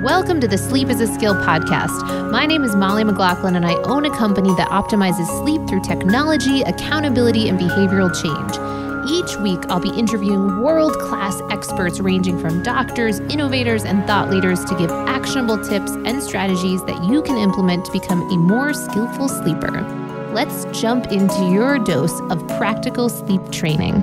Welcome to the Sleep is a Skill podcast. My name is Molly McLaughlin, and I own a company that optimizes sleep through technology, accountability, and behavioral change. Each week, I'll be interviewing world-class experts ranging from doctors, innovators, and thought leaders to give actionable tips and strategies that you can implement to become a more skillful sleeper. Let's jump into your dose of practical sleep training.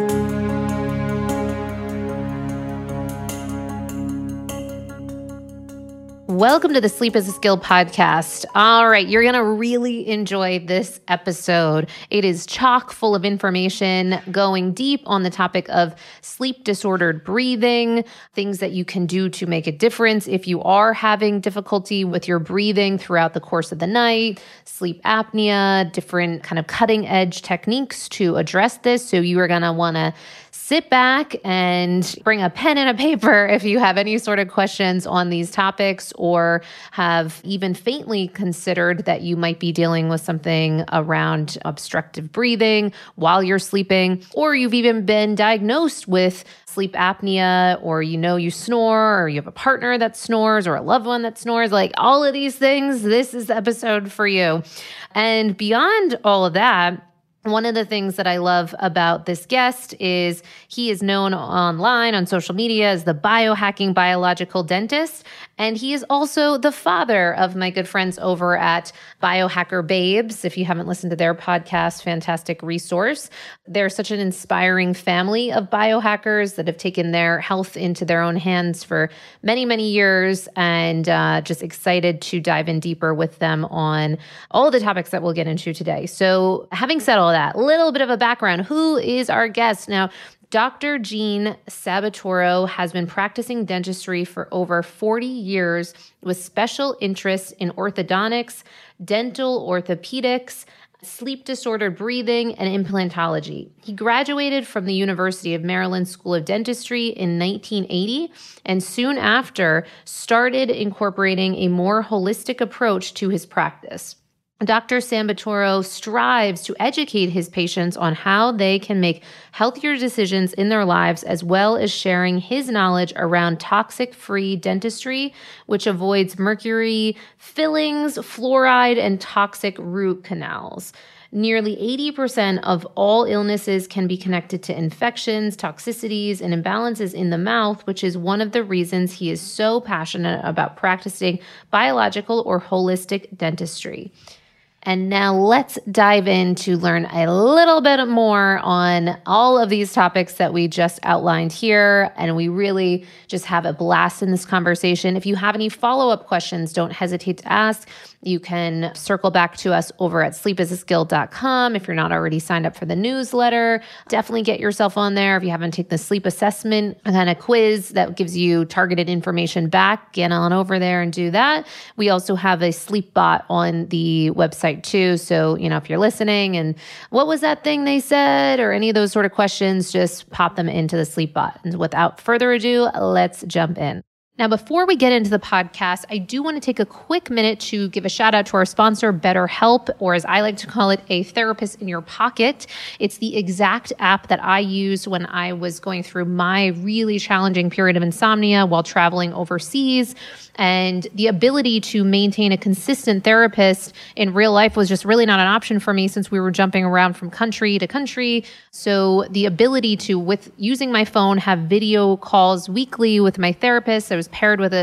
Welcome to the Sleep is a Skill podcast. All right, you're going to really enjoy this episode. It is chock full of information going deep on the topic of sleep disordered breathing, things that you can do to make a difference if you are having difficulty with your breathing throughout the course of the night, sleep apnea, different kind of cutting edge techniques to address this. So you are going to want to sit back and bring a pen and a paper if you have any sort of questions on these topics or have even faintly considered that you might be dealing with something around obstructive breathing while you're sleeping, or you've even been diagnosed with sleep apnea, or you snore, or you have a partner that snores, or a loved one that snores, like all of these things, this is the episode for you. And beyond all of that, one of the things that I love about this guest is he is known online on social media as the biohacking biological dentist, and he is also the father of my good friends over at Biohacker Babes. If you haven't listened to their podcast, fantastic resource. They're such an inspiring family of biohackers that have taken their health into their own hands for many, many years, and just excited to dive in deeper with them on all the topics that we'll get into today. So having said all that, little bit of a background. Who is our guest? Now, Dr. Gene Sabatoro has been practicing dentistry for over 40 years with special interests in orthodontics, dental orthopedics, sleep disordered breathing, and implantology. He graduated from the University of Maryland School of Dentistry in 1980 and soon after started incorporating a more holistic approach to his practice. Dr. Sabatoro strives to educate his patients on how they can make healthier decisions in their lives, as well as sharing his knowledge around toxic-free dentistry, which avoids mercury, fillings, fluoride, and toxic root canals. Nearly 80% of all illnesses can be connected to infections, toxicities, and imbalances in the mouth, which is one of the reasons he is so passionate about practicing biological or holistic dentistry. And now let's dive in to learn a little bit more on all of these topics that we just outlined here. And we really just have a blast in this conversation. If you have any follow-up questions, don't hesitate to ask. You can circle back to us over at sleepisaskill.com. If you're not already signed up for the newsletter, definitely get yourself on there. If you haven't taken the sleep assessment kind of quiz that gives you targeted information back, get on over there and do that. We also have a sleep bot on the website too. So, if you're listening and what was that thing they said or any of those sort of questions, just pop them into the sleep bot. And without further ado, let's jump in. Now, before we get into the podcast, I do want to take a quick minute to give a shout out to our sponsor, BetterHelp, or as I like to call it, a therapist in your pocket. It's the exact app that I used when I was going through my really challenging period of insomnia while traveling overseas. And the ability to maintain a consistent therapist in real life was just really not an option for me since we were jumping around from country to country. So the ability to, with using my phone, have video calls weekly with my therapist, I was paired with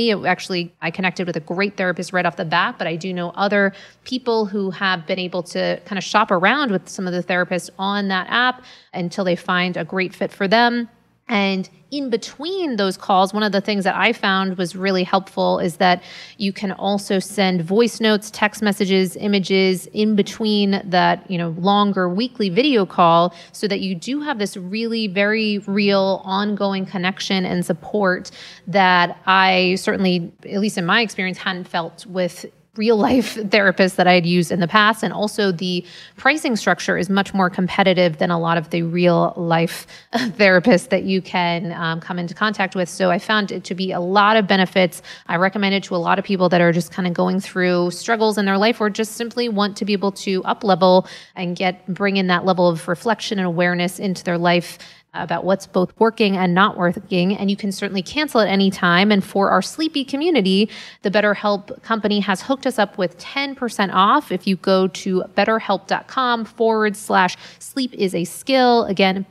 I connected with a great therapist right off the bat, but I do know other people who have been able to kind of shop around with some of the therapists on that app until they find a great fit for them. And in between those calls, one of the things that I found was really helpful is that you can also send voice notes, text messages, images in between that, longer weekly video call so that you do have this really very real ongoing connection and support that I certainly, at least in my experience, hadn't felt with real life therapists that I had used in the past. And also the pricing structure is much more competitive than a lot of the real life therapists that you can come into contact with. So I found it to be a lot of benefits. I recommend it to a lot of people that are just kind of going through struggles in their life or just simply want to be able to up level and bring in that level of reflection and awareness into their life about what's both working and not working. And you can certainly cancel at any time. And for our Sleepy community, the BetterHelp company has hooked us up with 10% off if you go to betterhelp.com/sleep is a skill. Again,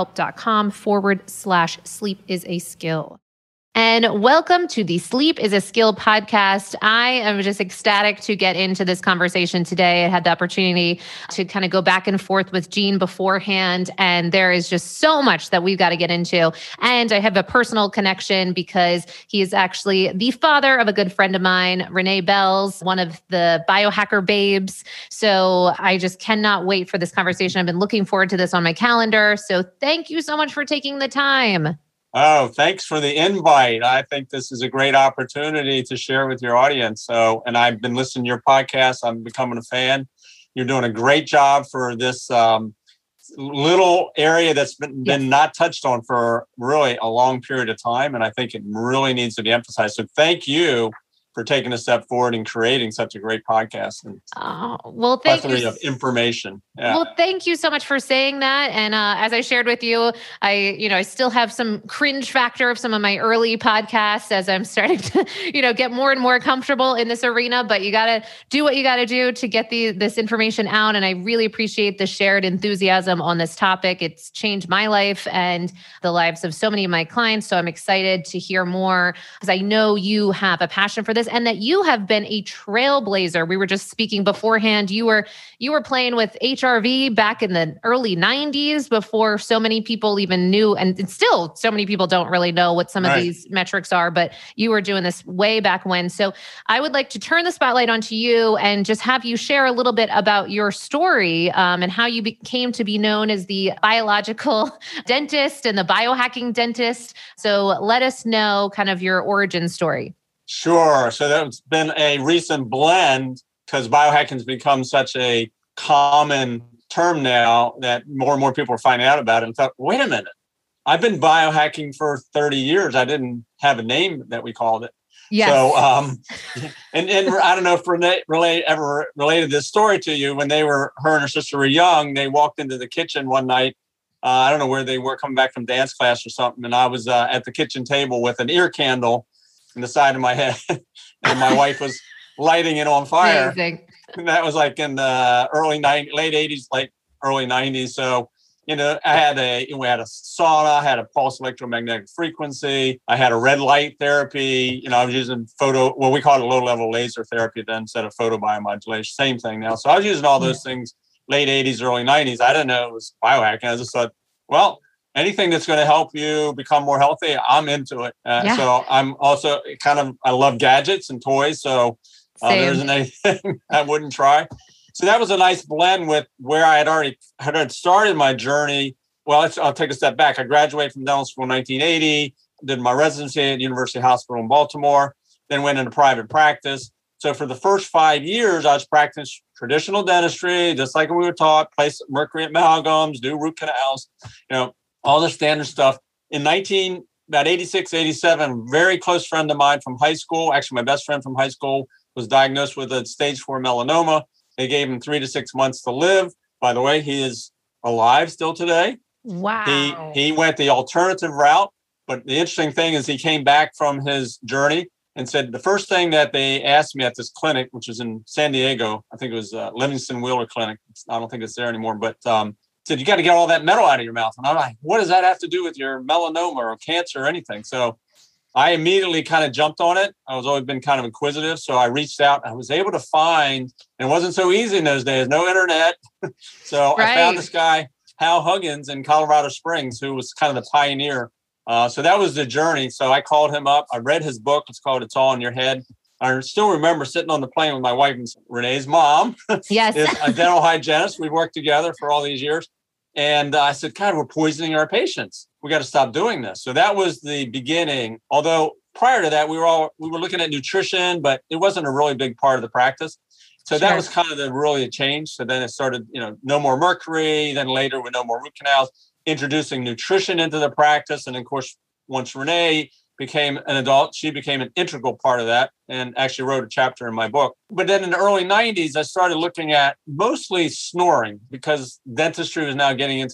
betterhelp.com/sleep is a skill. And welcome to the Sleep is a Skill podcast. I am just ecstatic to get into this conversation today. I had the opportunity to kind of go back and forth with Gene beforehand, and there is just so much that we've got to get into. And I have a personal connection because he is actually the father of a good friend of mine, Renee Bells, one of the biohacker babes. So I just cannot wait for this conversation. I've been looking forward to this on my calendar. So thank you so much for taking the time. Oh, thanks for the invite. I think this is a great opportunity to share with your audience. And I've been listening to your podcast. I'm becoming a fan. You're doing a great job for this little area that's been not touched on for really a long period of time. And I think it really needs to be emphasized. So thank you for taking a step forward and creating such a great podcast and thank you. Of information. Yeah. Well, thank you so much for saying that. And as I shared with you, I still have some cringe factor of some of my early podcasts as I'm starting to, get more and more comfortable in this arena. But you got to do what you got to do to get this information out. And I really appreciate the shared enthusiasm on this topic. It's changed my life and the lives of so many of my clients. So I'm excited to hear more because I know you have a passion for this, and that you have been a trailblazer. We were just speaking beforehand. You were playing with HRV back in the early 90s before so many people even knew, and still so many people don't really know what some of these metrics are, but you were doing this way back when. So I would like to turn the spotlight onto you and just have you share a little bit about your story and how you came to be known as the biological dentist and the biohacking dentist. So let us know kind of your origin story. Sure. So that's been a recent blend because biohacking has become such a common term now that more and more people are finding out about it. And thought, wait a minute, I've been biohacking for 30 years. I didn't have a name that we called it. Yes. So, and I don't know if Renee ever related this story to you. When her and her sister were young, they walked into the kitchen one night. I don't know where they were, coming back from dance class or something. And I was at the kitchen table with an ear candle in the side of my head, and my wife was lighting it on fire. Amazing. And that was like in the late 80s, like early 90s. So, we had a sauna, I had a pulse electromagnetic frequency, I had a red light therapy. I was using we call it low-level laser therapy then instead of photobiomodulation, same thing now. So I was using all those things late 80s, early 90s. I didn't know it was biohacking. I just thought, well, anything that's going to help you become more healthy, I'm into it. So I'm also I love gadgets and toys. So there isn't anything I wouldn't try. So that was a nice blend with where I had started my journey. Well, I'll take a step back. I graduated from dental school in 1980, did my residency at University Hospital in Baltimore, then went into private practice. So for the first 5 years, I was practicing traditional dentistry, just like we were taught, place mercury amalgams, do root canals, all the standard stuff. In about 86, 87, very close friend of mine from high school, actually my best friend from high school, was diagnosed with a stage 4 melanoma. They gave him 3 to 6 months to live. By the way, he is alive still today. Wow. He went the alternative route. But the interesting thing is he came back from his journey and said the first thing that they asked me at this clinic, which was in San Diego, I think it was Livingston Wheeler Clinic. I don't think it's there anymore, but said, you got to get all that metal out of your mouth. And I'm like, what does that have to do with your melanoma or cancer or anything? So I immediately kind of jumped on it. I was always been kind of inquisitive. So I reached out. I was able to find, and it wasn't so easy in those days, no internet. So I found this guy, Hal Huggins in Colorado Springs, who was kind of the pioneer. So that was the journey. So I called him up. I read his book. It's called It's All in Your Head. I still remember sitting on the plane with my wife and Renee's mom. Yes. Is a dental hygienist. We've worked together for all these years. And I said, God, we're poisoning our patients. We got to stop doing this. So that was the beginning. Although prior to that, we were looking at nutrition, but it wasn't a really big part of the practice. So that was kind of really a change. So then it started, no more mercury. Then later with no more root canals, introducing nutrition into the practice. And of course, once Renee became an adult, she became an integral part of that and actually wrote a chapter in my book. But then in the early 90s, I started looking at mostly snoring because dentistry was now getting into this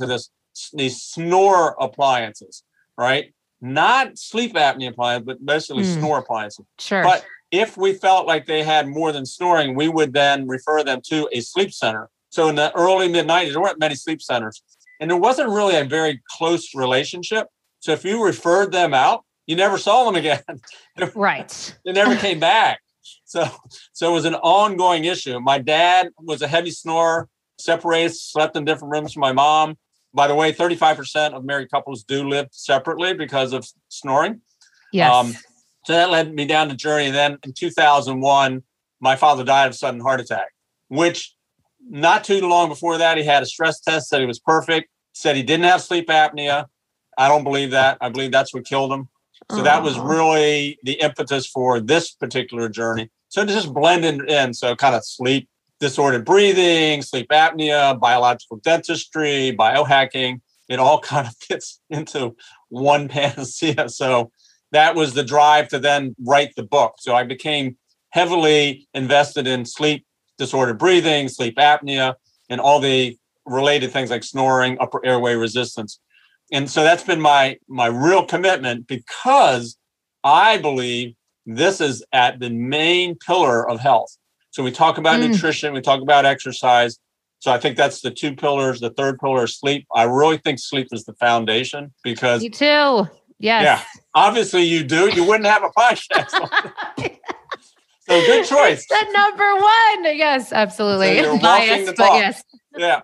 these snore appliances, right? Not sleep apnea appliances, but basically snore appliances. Sure. But if we felt like they had more than snoring, we would then refer them to a sleep center. So in the early mid-90s, there weren't many sleep centers, and there wasn't really a very close relationship. So if you referred them out, you never saw them again. Right. They never came back. So it was an ongoing issue. My dad was a heavy snorer, separated, slept in different rooms from my mom. By the way, 35% of married couples do live separately because of snoring. Yes. So that led me down the journey. And then in 2001, my father died of a sudden heart attack, which not too long before that, he had a stress test, said he was perfect, said he didn't have sleep apnea. I don't believe that. I believe that's what killed him. So that was really the impetus for this particular journey. So it just blended in. So kind of sleep, disordered breathing, sleep apnea, biological dentistry, biohacking. It all kind of fits into one panacea. So that was the drive to then write the book. So I became heavily invested in sleep, disordered breathing, sleep apnea, and all the related things like snoring, upper airway resistance. And so that's been my real commitment, because I believe this is at the main pillar of health. So we talk about nutrition, we talk about exercise. So I think that's the two pillars. The third pillar is sleep. I really think sleep is the foundation, because— Me too. Yes. Yeah, obviously you do. You wouldn't have a podcast. So good choice. It's the number one. Yes, absolutely. So you're biased, the but talk. yes. Yeah.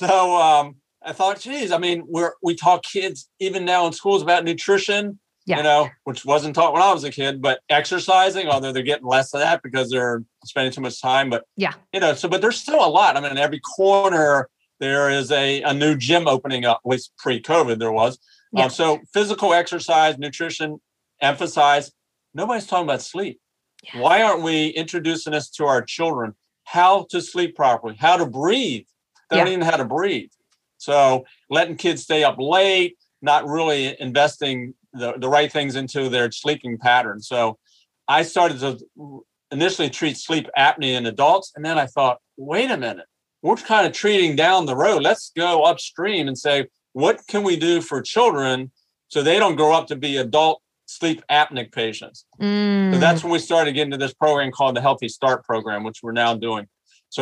So I thought, geez, I mean, we taught kids even now in schools about nutrition, which wasn't taught when I was a kid, but exercising, although they're getting less of that because they're spending too much time. But, but there's still a lot. I mean, in every corner, there is a new gym opening up, at least pre-COVID there was. Yeah. So physical exercise, nutrition, emphasize. Nobody's talking about sleep. Yeah. Why aren't we introducing this to our children? How to sleep properly, how to breathe. They don't even know how to breathe. So letting kids stay up late, not really investing the right things into their sleeping pattern. So I started to initially treat sleep apnea in adults. And then I thought, wait a minute, we're kind of treating down the road. Let's go upstream and say, what can we do for children so they don't grow up to be adult sleep apneic patients? So that's when we started getting to this program called the Healthy Start program, which we're now doing. So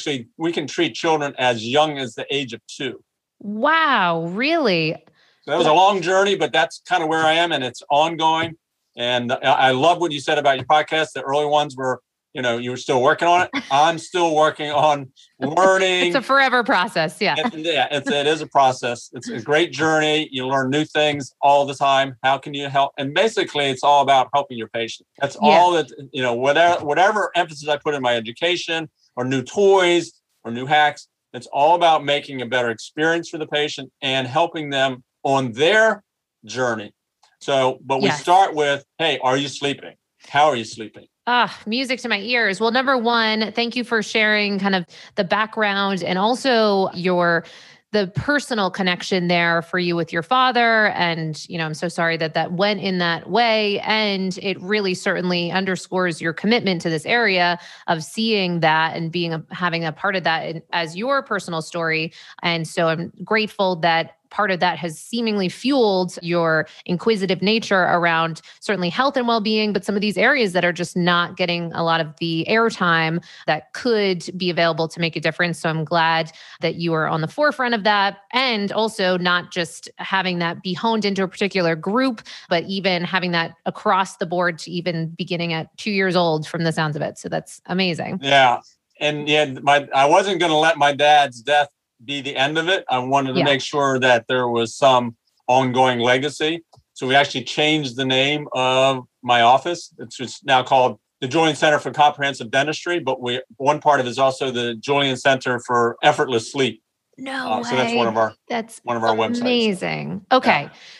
we can treat children as young as the age of 2. Wow, really? So that was a long journey, but that's kind of where I am, and it's ongoing. And I love what you said about your podcast. The early ones were, you were still working on it. I'm still working on learning. It's a forever process. Yeah. It is a process. It's a great journey. You learn new things all the time. How can you help? And basically, it's all about helping your patient. That's all that, whatever emphasis I put in my education or new toys or new hacks, it's all about making a better experience for the patient and helping them on their journey. So, but we start with, hey, are you sleeping? How are you sleeping? Music to my ears. Well, number one, thank you for sharing kind of the background and also the personal connection there for you with your father. And, I'm so sorry that went in that way. And it really certainly underscores your commitment to this area of seeing that and having a part of that as your personal story. And so I'm grateful that part of that has seemingly fueled your inquisitive nature around certainly health and well-being, but some of these areas that are just not getting a lot of the airtime that could be available to make a difference. So I'm glad that you are on the forefront of that, and also not just having that be honed into a particular group, but even having that across the board to even beginning at 2 years old from the sounds of it. So that's amazing. Yeah. And I wasn't going to let my dad's death be the end of it. I wanted to make sure that there was some ongoing legacy. So we actually changed the name of my office. It's just now called the Julian Center for Comprehensive Dentistry, but one part of it is also the Julian Center for Effortless Sleep. No way. So that's one of our websites. Amazing. Okay.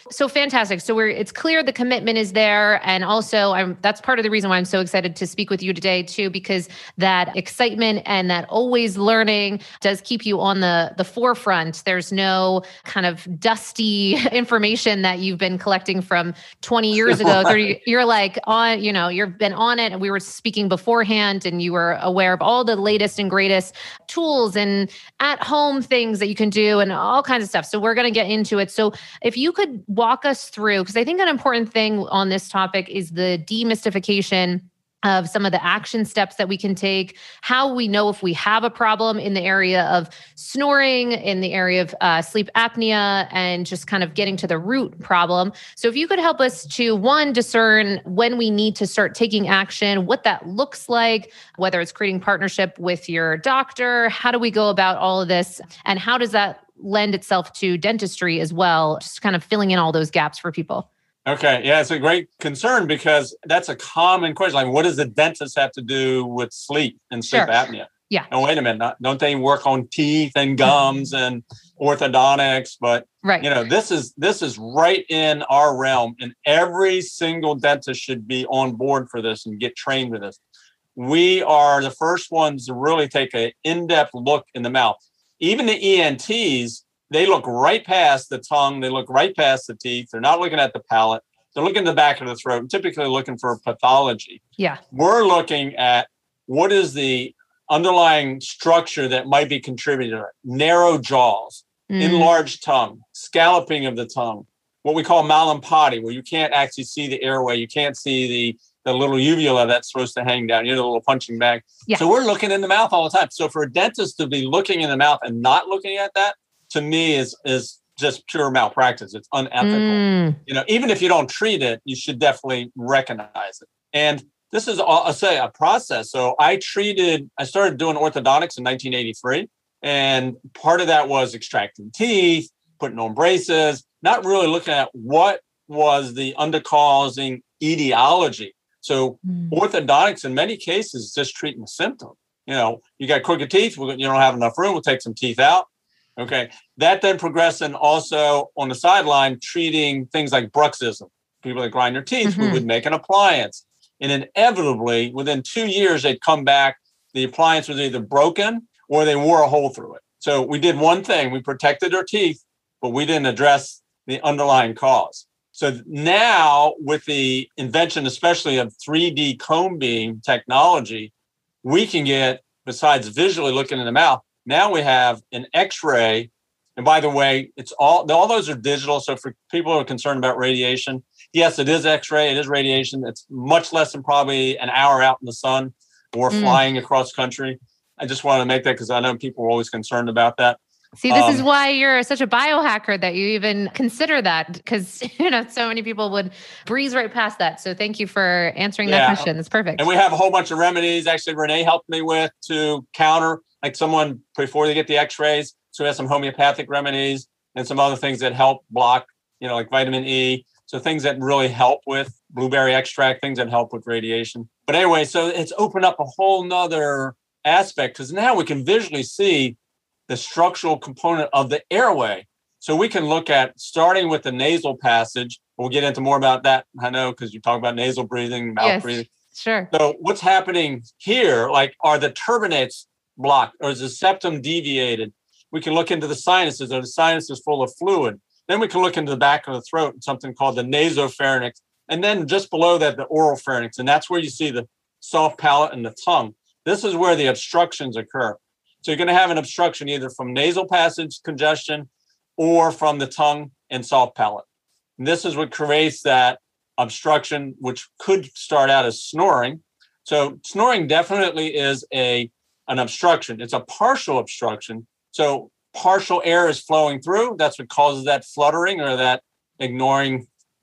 So fantastic. So it's clear the commitment is there. And also that's part of the reason why I'm so excited to speak with you today too, because that excitement and that always learning does keep you on the forefront. There's no kind of dusty information that you've been collecting from 20 years ago, 30, you're like on, you've been on it, and we were speaking beforehand and you were aware of all the latest and greatest tools and at home things that you can do and all kinds of stuff. So we're going to get into it. So if you could walk us through, because I think an important thing on this topic is the demystification of some of the action steps that we can take, how we know if we have a problem in the area of snoring, in the area of sleep apnea, and just kind of getting to the root problem. So if you could help us to, one, discern when we need to start taking action, what that looks like, whether it's creating partnership with your doctor, how do we go about all of this, and how does that lend itself to dentistry as well, just kind of filling in all those gaps for people. Okay. Yeah, it's a great concern because that's a common question. Like, what does the dentist have to do with sleep and sleep apnea? Yeah. Oh, wait a minute. Don't they work on teeth and gums and orthodontics? But, right. This is right in our realm, and every single dentist should be on board for this and get trained with this. We are the first ones to really take an in-depth look in the mouth. Even the ENTs, they look right past the tongue. They look right past the teeth. They're not looking at the palate. They're looking at the back of the throat, and typically looking for pathology. Yeah. We're looking at what is the underlying structure that might be contributing to it. Narrow jaws, enlarged tongue, scalloping of the tongue, what we call malampati, where you can't actually see the airway. You can't see the little uvula that's supposed to hang down, the little punching bag. Yeah. So we're looking in the mouth all the time. So for a dentist to be looking in the mouth and not looking at that, to me is just pure malpractice. It's unethical. Even if you don't treat it, you should definitely recognize it. And this is, I'll say, a process. So I started doing orthodontics in 1983. And part of that was extracting teeth, putting on braces, not really looking at what was the undercausing etiology. So orthodontics in many cases is just treating the symptom. You got crooked teeth, you don't have enough room, we'll take some teeth out. Okay. That then progressed, and also on the sideline, treating things like bruxism. People that grind their teeth, we would make an appliance. And inevitably, within 2 years, they'd come back. The appliance was either broken or they wore a hole through it. So we did one thing. We protected their teeth, but we didn't address the underlying cause. So now, with the invention, especially of 3D cone beam technology, we can get, besides visually looking in the mouth, now we have an X-ray. And by the way, it's all those are digital. So for people who are concerned about radiation, yes, it is X-ray, it is radiation. It's much less than probably an hour out in the sun or flying across country. I just want to make that because I know people are always concerned about that. See, this is why you're such a biohacker that you even consider that, because so many people would breeze right past that. So thank you for answering that question. It's perfect. And we have a whole bunch of remedies. Actually, Renee helped me with to counter, like someone before they get the X-rays. So we have some homeopathic remedies and some other things that help block, like vitamin E. So things that really help with blueberry extract, things that help with radiation. But anyway, so it's opened up a whole nother aspect, because now we can visually see the structural component of the airway. So we can look at starting with the nasal passage. We'll get into more about that, I know, because you talk about nasal breathing, mouth breathing. Sure. So what's happening here, like, are the turbinates blocked, or is the septum deviated? We can look into the sinuses. Are the sinuses full of fluid? Then we can look into the back of the throat, something called the nasopharynx. And then just below that, the oral pharynx. And that's where you see the soft palate and the tongue. This is where the obstructions occur. So you're going to have an obstruction either from nasal passage congestion or from the tongue and soft palate. And this is what creates that obstruction, which could start out as snoring. So snoring definitely is an obstruction. It's a partial obstruction. So partial air is flowing through. That's what causes that fluttering or that ignoring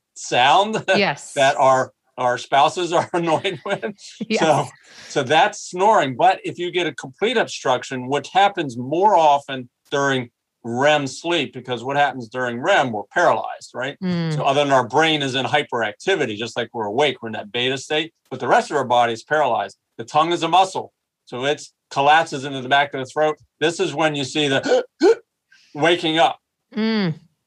sound that our spouses are annoyed with. Yes. So that's snoring. But if you get a complete obstruction, which happens more often during REM sleep, because what happens during REM, we're paralyzed, right? So other than our brain is in hyperactivity, just like we're awake, we're in that beta state, but the rest of our body is paralyzed. The tongue is a muscle. So it collapses into the back of the throat. This is when you see the waking up.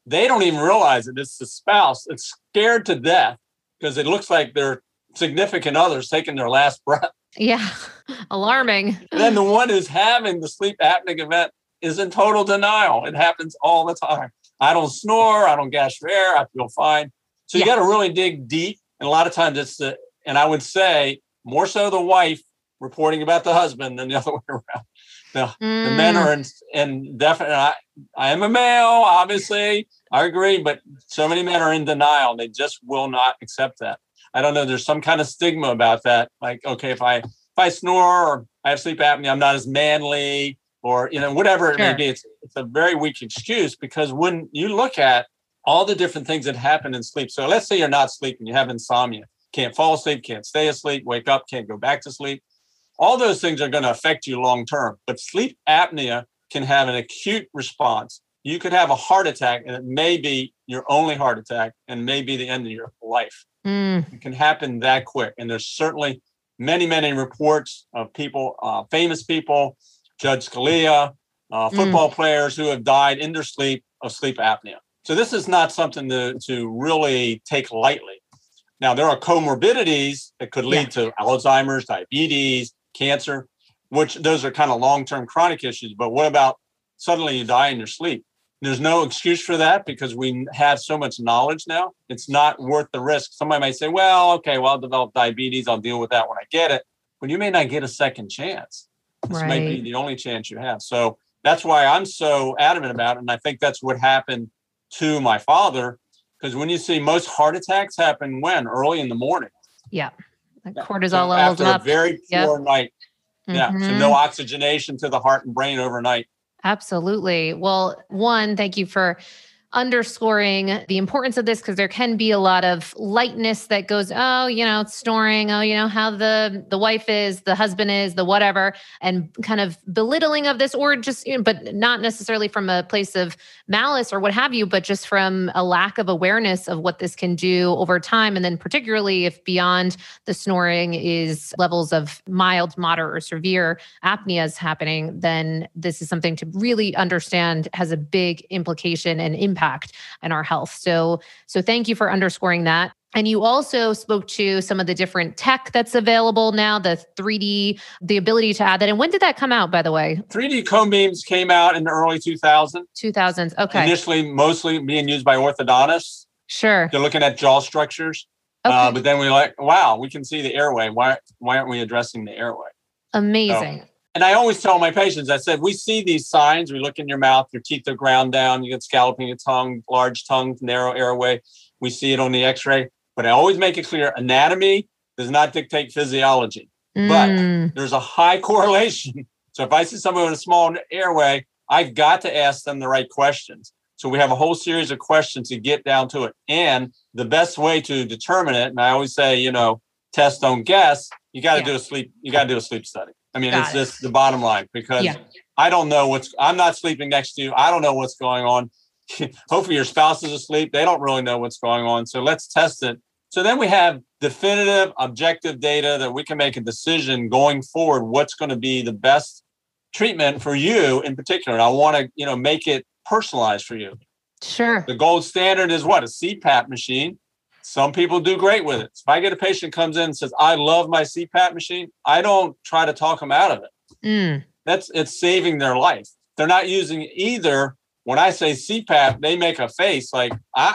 they don't even realize it. It's the spouse that's scared to death because it looks like their significant other's taking their last breath. Yeah. Alarming. And then the one who's having the sleep apneic event is in total denial. It happens all the time. I don't snore. I don't gasp for air. I feel fine. So you got to really dig deep. And a lot of times and I would say more so the wife reporting about the husband than the other way around. The men are in definite. I am a male, obviously. I agree, but so many men are in denial. They just will not accept that. I don't know. There's some kind of stigma about that. Like, okay, if I snore or I have sleep apnea, I'm not as manly, or whatever it may be. It's a very weak excuse, because when you look at all the different things that happen in sleep. So let's say you're not sleeping, you have insomnia, can't fall asleep, can't stay asleep, wake up, can't go back to sleep. All those things are going to affect you long term. But sleep apnea can have an acute response. You could have a heart attack, and it may be your only heart attack and may be the end of your life. It can happen that quick. And there's certainly many, many reports of people, famous people, Judge Scalia, football players who have died in their sleep of sleep apnea. So this is not something to really take lightly. Now, there are comorbidities that could lead to Alzheimer's, diabetes, cancer, which those are kind of long-term chronic issues. But what about suddenly you die in your sleep? There's no excuse for that because we have so much knowledge now. It's not worth the risk. Somebody might say, well, okay, well, I'll develop diabetes. I'll deal with that when I get it. But you may not get a second chance. This might be the only chance you have. So that's why I'm so adamant about it. And I think that's what happened to my father. Because when you see most heart attacks happen early in the morning. Yeah. Like cortisol levels after up. A very poor night. Yeah. So no oxygenation to the heart and brain overnight. Absolutely. Well, one, thank you for underscoring the importance of this, because there can be a lot of lightness that goes, it's snoring, how the wife is, the husband is, the whatever, and kind of belittling of this, or just, but not necessarily from a place of malice or what have you, but just from a lack of awareness of what this can do over time. And then particularly if beyond the snoring is levels of mild, moderate, or severe apnea is happening, then this is something to really understand has a big implication and impact in our health. So thank you for underscoring that. And you also spoke to some of the different tech that's available now, the 3D, the ability to add that. And when did that come out, by the way? 3D cone beams came out in the early 2000s. 2000s, okay. Initially, mostly being used by orthodontists. Sure. They're looking at jaw structures. Okay. But then we're like, wow, we can see the airway. Why aren't we addressing the airway? Amazing. And I always tell my patients, I said, we see these signs. We look in your mouth, your teeth are ground down, you get scalloping of tongue, large tongue, narrow airway. We see it on the x-ray. But I always make it clear, anatomy does not dictate physiology. But there's a high correlation. So if I see someone with a small airway, I've got to ask them the right questions. So we have a whole series of questions to get down to it. And the best way to determine it, and I always say, test, don't guess, you got to do a sleep study. I mean, it's just the bottom line, because I don't know I'm not sleeping next to you. I don't know what's going on. Hopefully your spouse is asleep. They don't really know what's going on. So let's test it. So then we have definitive, objective data that we can make a decision going forward, what's going to be the best treatment for you in particular. And I want to, make it personalized for you. Sure. The gold standard is what? A CPAP machine. Some people do great with it. If I get a patient comes in and says, I love my CPAP machine, I don't try to talk them out of it. It's saving their life. They're not using either. When I say CPAP, they make a face like, I'm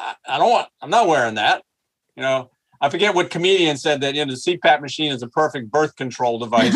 not wearing that. I forget what comedian said that, the CPAP machine is a perfect birth control device.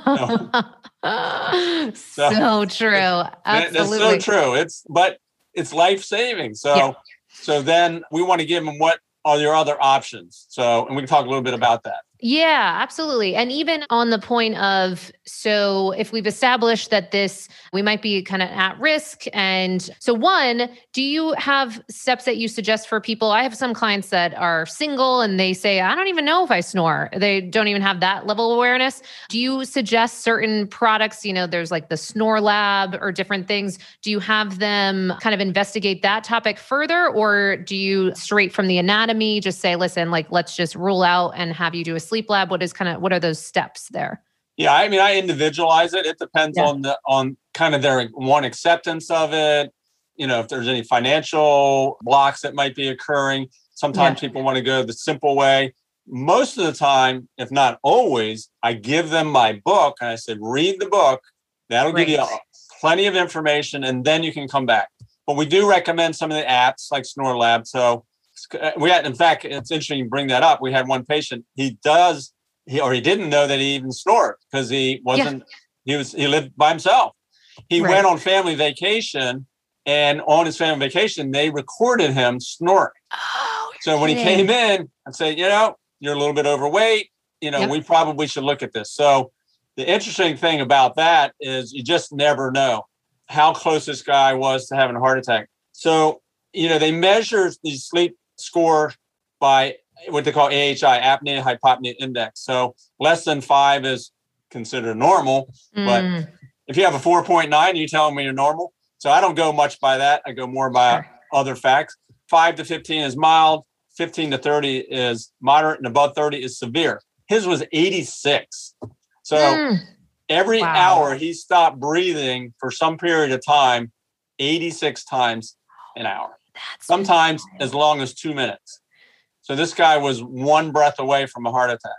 So true. Absolutely. That's so true. It's life-saving. So then we want to give them what are your other options. And we can talk a little bit about that. Yeah, absolutely. And even on the point of, so if we've established that we might be kind of at risk. And so one, do you have steps that you suggest for people? I have some clients that are single and they say, I don't even know if I snore. They don't even have that level of awareness. Do you suggest certain products? There's like the Snore Lab or different things. Do you have them kind of investigate that topic further? Or do you straight from the anatomy just say, listen, let's just rule out and have you do a sleep lab? What are those steps there? Yeah, I mean, I individualize it. It depends on kind of their acceptance of it. if there's any financial blocks that might be occurring. Sometimes people want to go the simple way. Most of the time, if not always, I give them my book and I said, read the book. That'll give you plenty of information, and then you can come back. But we do recommend some of the apps like Snore Lab. So in fact, it's interesting you bring that up. We had one patient, he didn't know that he even snored because he lived by himself. He went on family vacation, and on his family vacation, they recorded him snoring. Oh, so when he came in, I'd say, you're a little bit overweight. We probably should look at this. So the interesting thing about that is you just never know how close this guy was to having a heart attack. So, they measure the sleep score by what they call AHI, apnea hypopnea index. So less than 5 is considered normal. But if you have a 4.9, you're telling me you're normal. So I don't go much by that. I go more by other facts. 5 to 15 is mild. 15 to 30 is moderate, and above 30 is severe. His was 86. So every hour he stopped breathing for some period of time, 86 times an hour. Sometimes as long as 2 minutes. So this guy was one breath away from a heart attack.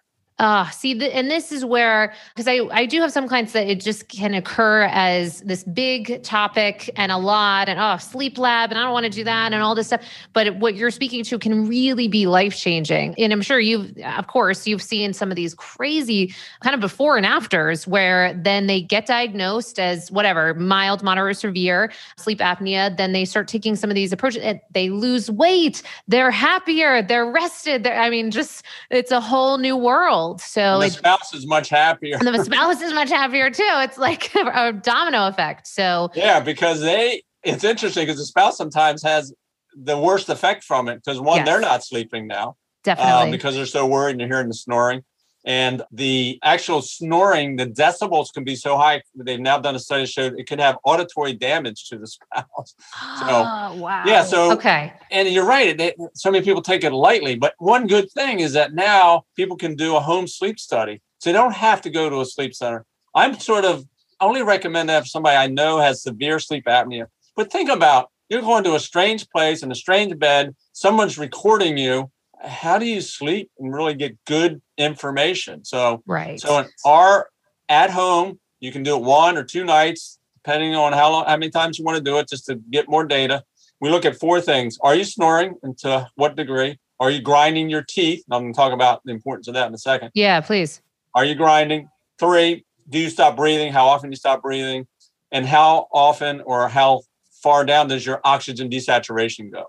And this is where, because I do have some clients that it just can occur as this big topic and a lot and, sleep lab, and I don't want to do that and all this stuff. But what you're speaking to can really be life-changing. And I'm sure you've seen some of these crazy kind of before and afters where then they get diagnosed as whatever, mild, moderate, or severe sleep apnea. Then they start taking some of these approaches and they lose weight. They're happier. They're rested. It's a whole new world. So the spouse is much happier. And the spouse is much happier too. It's like a domino effect. So because it's interesting because the spouse sometimes has the worst effect from it because they're not sleeping now. Definitely. Because they're so worried and you're hearing the snoring. And the actual snoring, the decibels can be so high. They've now done a study that showed it could have auditory damage to the spouse. Wow. Yeah. So, okay. And you're right. So many people take it lightly. But one good thing is that now people can do a home sleep study. So they don't have to go to a sleep center. I'm only recommend that if somebody I know has severe sleep apnea. But think about, you're going to a strange place in a strange bed. Someone's recording you. How do you sleep and really get good information? So in our at home, you can do it 1 or 2 nights, depending on how many times you want to do it, just to get more data. We look at 4 things. Are you snoring, and to what degree? Are you grinding your teeth? I'm going to talk about the importance of that in a second. Yeah, please. Are you grinding? 3, do you stop breathing? How often do you stop breathing? And how often or how far down does your oxygen desaturation go?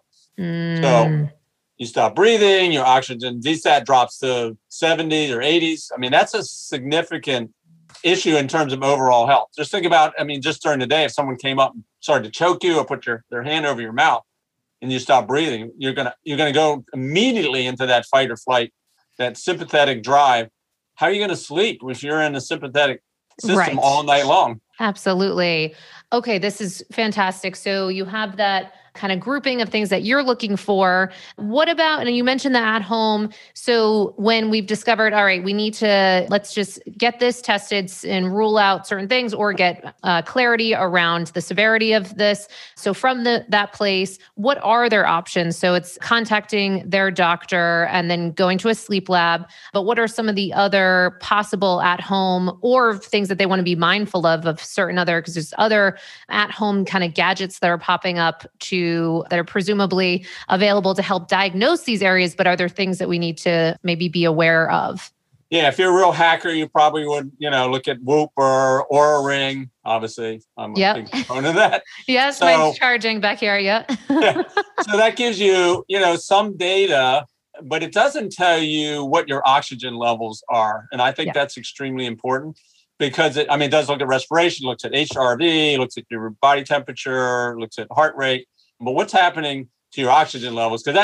So you stop breathing, your oxygen desat drops to 70s or 80s. I mean, that's a significant issue in terms of overall health. Just think about, just during the day, if someone came up and started to choke you or put their hand over your mouth and you stop breathing, you're gonna go immediately into that fight or flight, that sympathetic drive. How are you going to sleep if you're in a sympathetic system all night long? Absolutely. Okay, this is fantastic. So you have that kind of grouping of things that you're looking for. What about, and you mentioned the at home. So when we've discovered, all right, let's just get this tested and rule out certain things or get clarity around the severity of this. So from that place, what are their options? So it's contacting their doctor and then going to a sleep lab. But what are some of the other possible at home or things that they want to be mindful of certain other, because there's other at home kind of gadgets that are popping up that are presumably available to help diagnose these areas, but are there things that we need to maybe be aware of? Yeah, if you're a real hacker, you probably would, look at Whoop or Oura Ring. Obviously, I'm a big proponent of that. Yes, mine's charging back here. Yeah. So that gives you, some data, but it doesn't tell you what your oxygen levels are. And I think that's extremely important. Because it does look at respiration, looks at HRV, looks at your body temperature, looks at heart rate. But what's happening to your oxygen levels? Because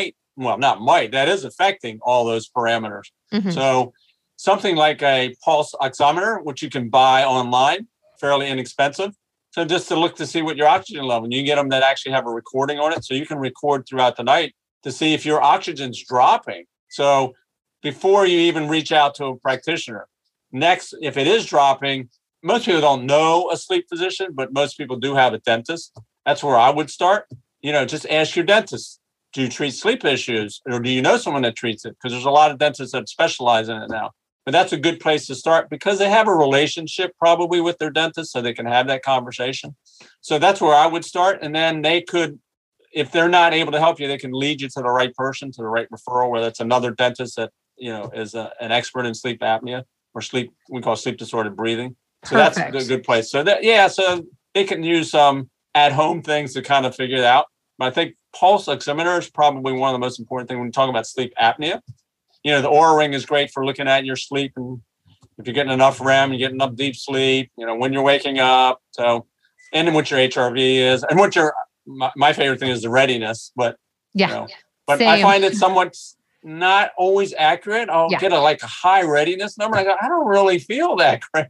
that is affecting all those parameters. Mm-hmm. So something like a pulse oximeter, which you can buy online, fairly inexpensive. So just to look to see what your oxygen level, and you can get them that actually have a recording on it. So you can record throughout the night to see if your oxygen's dropping. So before you even reach out to a practitioner. Next, if it is dropping, most people don't know a sleep physician, but most people do have a dentist. That's where I would start. Just ask your dentist, do you treat sleep issues, or do you know someone that treats it? Because there's a lot of dentists that specialize in it now. But that's a good place to start because they have a relationship probably with their dentist, so they can have that conversation. So that's where I would start. And then they could, if they're not able to help you, they can lead you to the right person, to the right referral, whether it's another dentist that, is an expert in sleep apnea or we call sleep disordered breathing. So Perfect. That's a good place. So so they can use some at-home things to kind of figure it out. But I think pulse oximeter is probably one of the most important things when you talk about sleep apnea. The Oura Ring is great for looking at your sleep, and if you're getting enough REM, you're getting enough deep sleep, when you're waking up. So, and then what your HRV is, and what my favorite thing is the readiness. But but Same. I find it somewhat not always accurate. I'll get a high readiness number. I go, I don't really feel that great.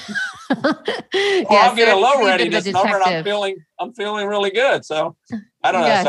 I'll get a low readiness number, and I'm feeling really good. So I don't know. Yes. So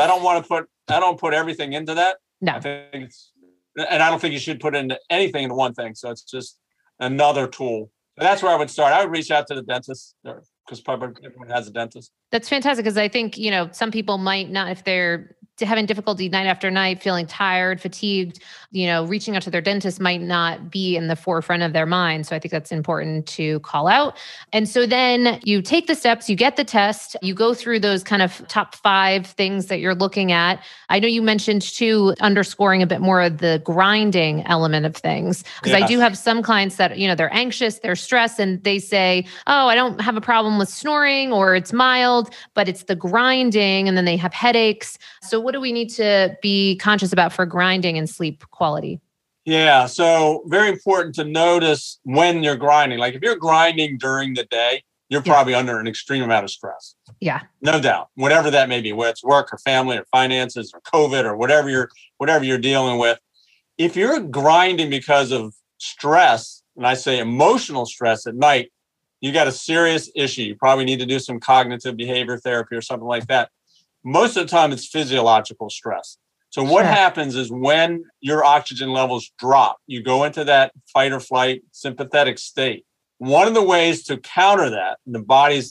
I don't put everything into that. No. I think and I don't think you should put anything into one thing. So it's just another tool. So that's where I would start. I would reach out to the dentist because probably everyone has a dentist. That's fantastic because I think, some people might not, if they're having difficulty night after night, feeling tired, fatigued, reaching out to their dentist might not be in the forefront of their mind. So I think that's important to call out. And so then you take the steps, you get the test, you go through those kind of top 5 things that you're looking at. I know you mentioned too, underscoring a bit more of the grinding element of things, because I do have some clients that, they're anxious, they're stressed, and they say, oh, I don't have a problem with snoring or it's mild, but it's the grinding, and then they have headaches. So what do we need to be conscious about for grinding and sleep quality? Yeah. So very important to notice when you're grinding. Like if you're grinding during the day, you're probably under an extreme amount of stress. Yeah. No doubt. Whatever that may be, whether it's work or family or finances or COVID or whatever you're dealing with. If you're grinding because of stress, and I say emotional stress at night, you got a serious issue. You probably need to do some cognitive behavior therapy or something like that. Most of the time, it's physiological stress. So what happens is when your oxygen levels drop, you go into that fight or flight sympathetic state. One of the ways to counter that, the body's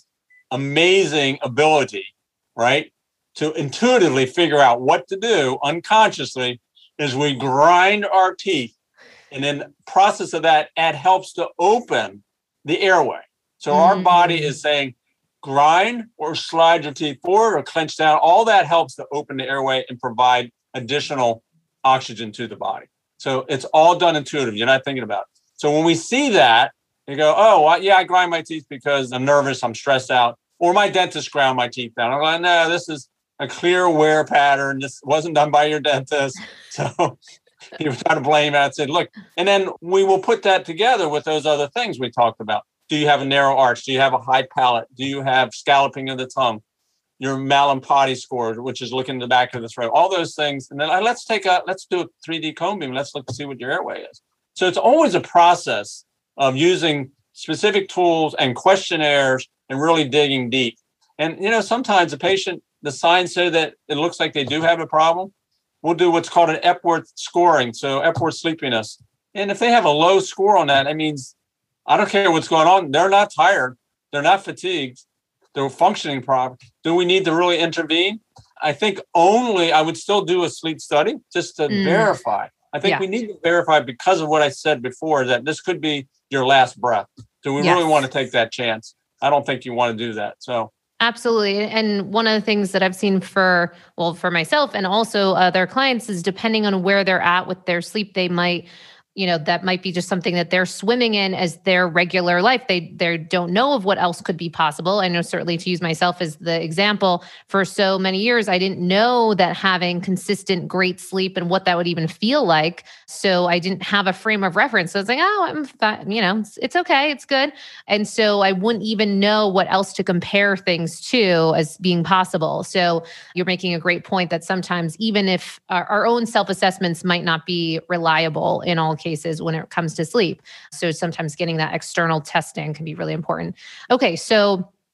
amazing ability, right, to intuitively figure out what to do unconsciously, is we grind our teeth. And in the process of that, it helps to open the airway. So our body is saying, grind or slide your teeth forward or clench down. All that helps to open the airway and provide additional oxygen to the body. So it's all done intuitive. You're not thinking about it. So when we see that, you go, oh, I grind my teeth because I'm nervous, I'm stressed out, or my dentist ground my teeth down. I'm like, no, this is a clear wear pattern. This wasn't done by your dentist. So you're trying to blame it. I said, look, and then we will put that together with those other things we talked about. Do you have a narrow arch? Do you have a high palate? Do you have scalloping of the tongue? Your Mallampati score, which is looking in the back of the throat, all those things. And then let's do a 3D cone beam. Let's look to see what your airway is. So it's always a process of using specific tools and questionnaires and really digging deep. And, sometimes the signs say that it looks like they do have a problem. We'll do what's called an Epworth scoring. So Epworth sleepiness. And if they have a low score on that, that means I don't care what's going on. They're not tired. They're not fatigued. They're functioning properly. Do we need to really intervene? I think I would still do a sleep study just to verify. I think we need to verify because of what I said before, that this could be your last breath. Do we really want to take that chance? I don't think you want to do that. So absolutely. And one of the things that I've seen for myself and also other clients is depending on where they're at with their sleep, they might, that might be just something that they're swimming in as their regular life. They don't know of what else could be possible. I know certainly, to use myself as the example, for so many years, I didn't know that having consistent great sleep and what that would even feel like. So I didn't have a frame of reference. So I was like, oh, I'm fine. It's okay. It's good. And so I wouldn't even know what else to compare things to as being possible. So you're making a great point that sometimes even if our own self-assessments might not be reliable in all cases when it comes to sleep. So sometimes getting that external testing can be really important. Okay. So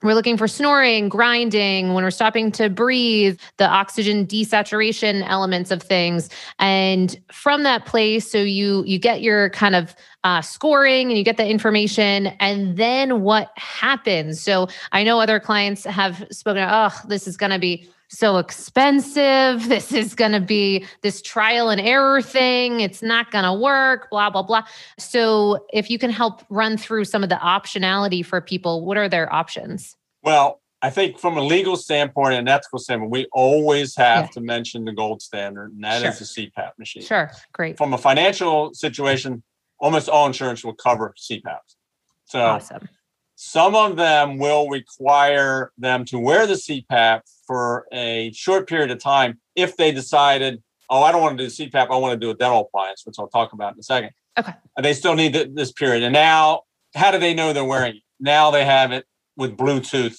We're looking for snoring, grinding, when we're stopping to breathe, the oxygen desaturation elements of things. And from that place, so you get your kind of scoring and you get the information. And then what happens? So I know other clients have spoken, oh, this is going to be so expensive. This is going to be this trial and error thing. It's not going to work, blah, blah, blah. So if you can help run through some of the optionality for people, what are their options? Well, I think from a legal standpoint and ethical standpoint, we always have to mention the gold standard, and that is the CPAP machine. Sure. Great. From a financial situation, almost all insurance will cover CPAPs. So awesome. Some of them will require them to wear the CPAP for a short period of time if they decided, oh, I don't want to do CPAP, I want to do a dental appliance, which I'll talk about in a second. Okay. They still need this period. And now, how do they know they're wearing it? Now they have it with Bluetooth.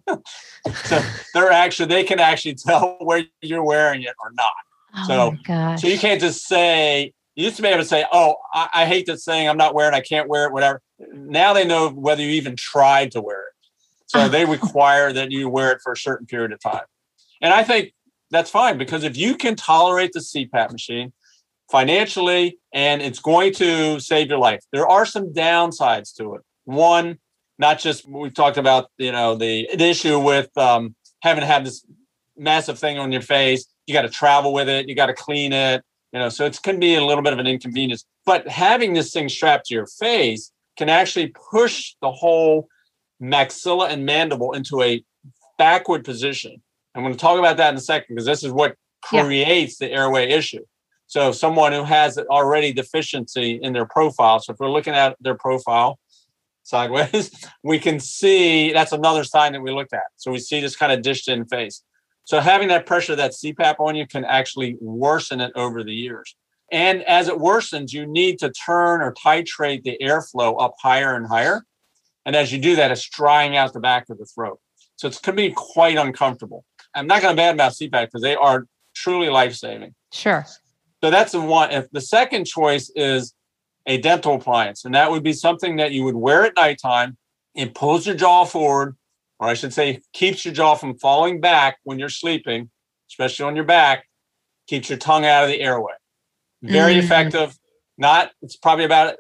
So they can actually tell where you're wearing it or not. Oh my gosh. So you can't just say, you used to be able to say, oh, I hate this thing, I'm not wearing it, I can't wear it, whatever. Now they know whether you even tried to wear it. So they require that you wear it for a certain period of time. And I think that's fine, because if you can tolerate the CPAP machine financially and it's going to save your life, there are some downsides to it. One, not just, we talked about, the issue with having to have this massive thing on your face. You got to travel with it. You got to clean it. So it can be a little bit of an inconvenience. But having this thing strapped to your face can actually push the whole maxilla and mandible into a backward position. I'm going to talk about that in a second, because this is what creates the airway issue. So someone who has already deficiency in their profile. So if we're looking at their profile sideways, we can see that's another sign that we looked at. So we see this kind of dished in face. So having that pressure, that CPAP on you, can actually worsen it over the years. And as it worsens, you need to turn or titrate the airflow up higher and higher. And as you do that, it's drying out the back of the throat. So it's going to be quite uncomfortable. I'm not going to badmouth CPAP because they are truly life-saving. Sure. So that's the one. If the second choice is a dental appliance, and that would be something that you would wear at nighttime and pulls your jaw forward, or I should say keeps your jaw from falling back when you're sleeping, especially on your back, keeps your tongue out of the airway. Very effective. It's probably about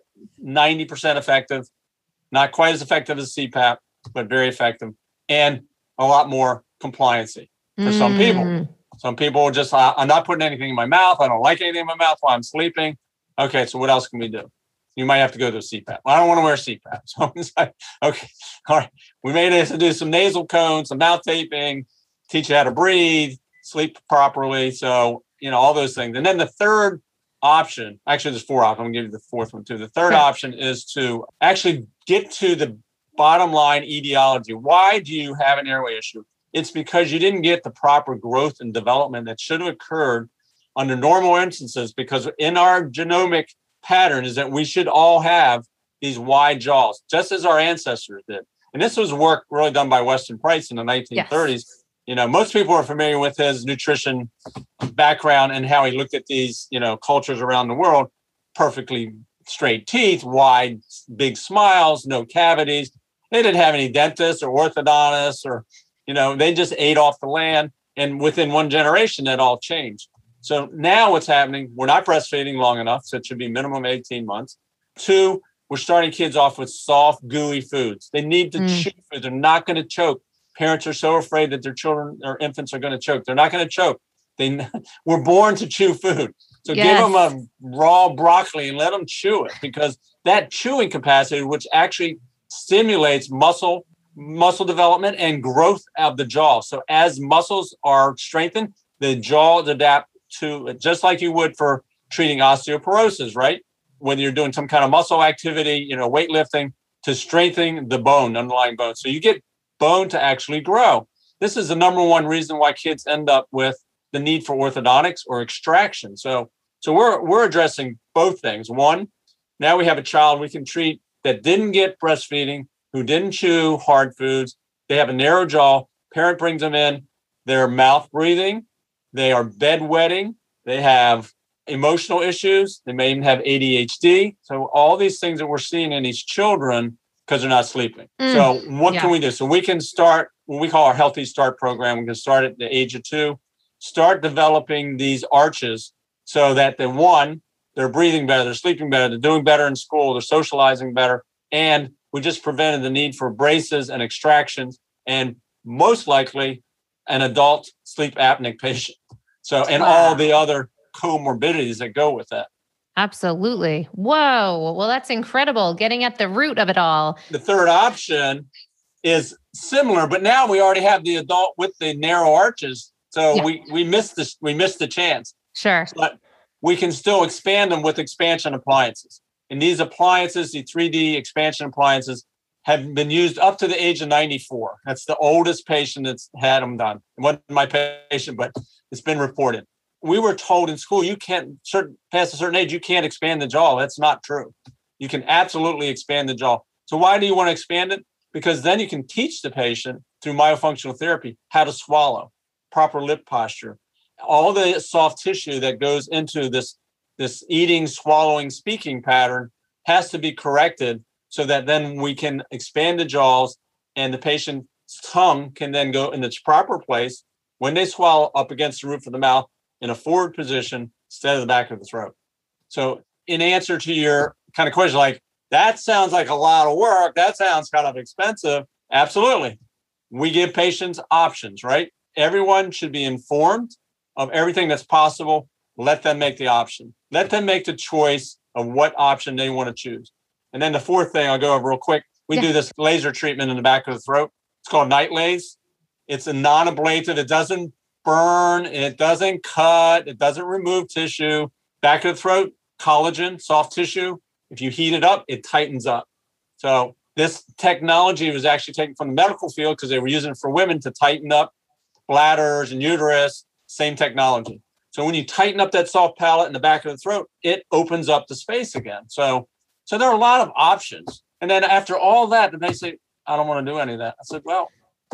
90% effective. Not quite as effective as CPAP, but very effective. And a lot more compliancy for some people. Some people are just, I'm not putting anything in my mouth. I don't like anything in my mouth while I'm sleeping. Okay, so what else can we do? You might have to go to a CPAP. Well, I don't want to wear CPAP. So it's like, okay, all right. We may have to do some nasal cones, some mouth taping, teach you how to breathe, sleep properly. So, all those things. And then the third option, actually there's four options. I'm going to give you the fourth one too. The third option is to actually get to the bottom line etiology. Why do you have an airway issue? It's because you didn't get the proper growth and development that should have occurred under normal instances, because in our genomic pattern is that we should all have these wide jaws, just as our ancestors did. And this was work really done by Weston Price in the 1930s. Yes. Most people are familiar with his nutrition background and how he looked at these, cultures around the world. Perfectly straight teeth, wide, big smiles, no cavities. They didn't have any dentists or orthodontists or, they just ate off the land. And within one generation, that all changed. So now what's happening, we're not breastfeeding long enough, so it should be minimum 18 months. 2, we're starting kids off with soft, gooey foods. They need to chew food. They're not going to choke. Parents are so afraid that their children or infants are going to choke. They're not going to choke. We're born to chew food. So give them a raw broccoli and let them chew it, because that chewing capacity, which actually stimulates muscle development and growth of the jaw. So as muscles are strengthened, the jaw adapt to, just like you would for treating osteoporosis, right? Whether you're doing some kind of muscle activity, weightlifting, to strengthen the bone, underlying bone. So you get bone to actually grow. This is the number one reason why kids end up with the need for orthodontics or extraction. So we're addressing both things. One, now we have a child we can treat that didn't get breastfeeding, who didn't chew hard foods. They have a narrow jaw. Parent brings them in. They're mouth breathing. They are bedwetting. They have emotional issues. They may even have ADHD. So all these things that we're seeing in these children because they're not sleeping. So what can we do? So we can start what we call our Healthy Start program. We can start at the age of 2, start developing these arches so that they're breathing better, they're sleeping better, they're doing better in school, they're socializing better. And we just prevented the need for braces and extractions and most likely an adult sleep apneic patient. So, and all the other comorbidities that go with that. Absolutely. Whoa. Well, that's incredible. Getting at the root of it all. The third option is similar, but now we already have the adult with the narrow arches. So we missed this. We missed the chance. Sure. But we can still expand them with expansion appliances. And these appliances, the 3D expansion appliances, have been used up to the age of 94. That's the oldest patient that's had them done. It wasn't my patient, but it's been reported. We were told in school, you can't, past a certain age, you can't expand the jaw. That's not true. You can absolutely expand the jaw. So why do you want to expand it? Because then you can teach the patient through myofunctional therapy how to swallow, proper lip posture, all the soft tissue that goes into this eating, swallowing, speaking pattern has to be corrected so that then we can expand the jaws and the patient's tongue can then go in its proper place when they swallow up against the roof of the mouth in a forward position instead of the back of the throat. So in answer to your kind of question, like, that sounds like a lot of work. That sounds kind of expensive. Absolutely. We give patients options, right? Everyone should be informed of everything that's possible. Let them make the option. Let them make the choice of what option they want to choose. And then the fourth thing I'll go over real quick. We do this laser treatment in the back of the throat. It's called NightLase. It's a non-ablative. It doesn't burn. It doesn't cut. It doesn't remove tissue. Back of the throat, collagen, soft tissue. If you heat it up, it tightens up. So this technology was actually taken from the medical field because they were using it for women to tighten up bladders and uterus, same technology. So when you tighten up that soft palate in the back of the throat, it opens up the space again. So there are a lot of options. And then after all that, they say, I don't want to do any of that. I said, well,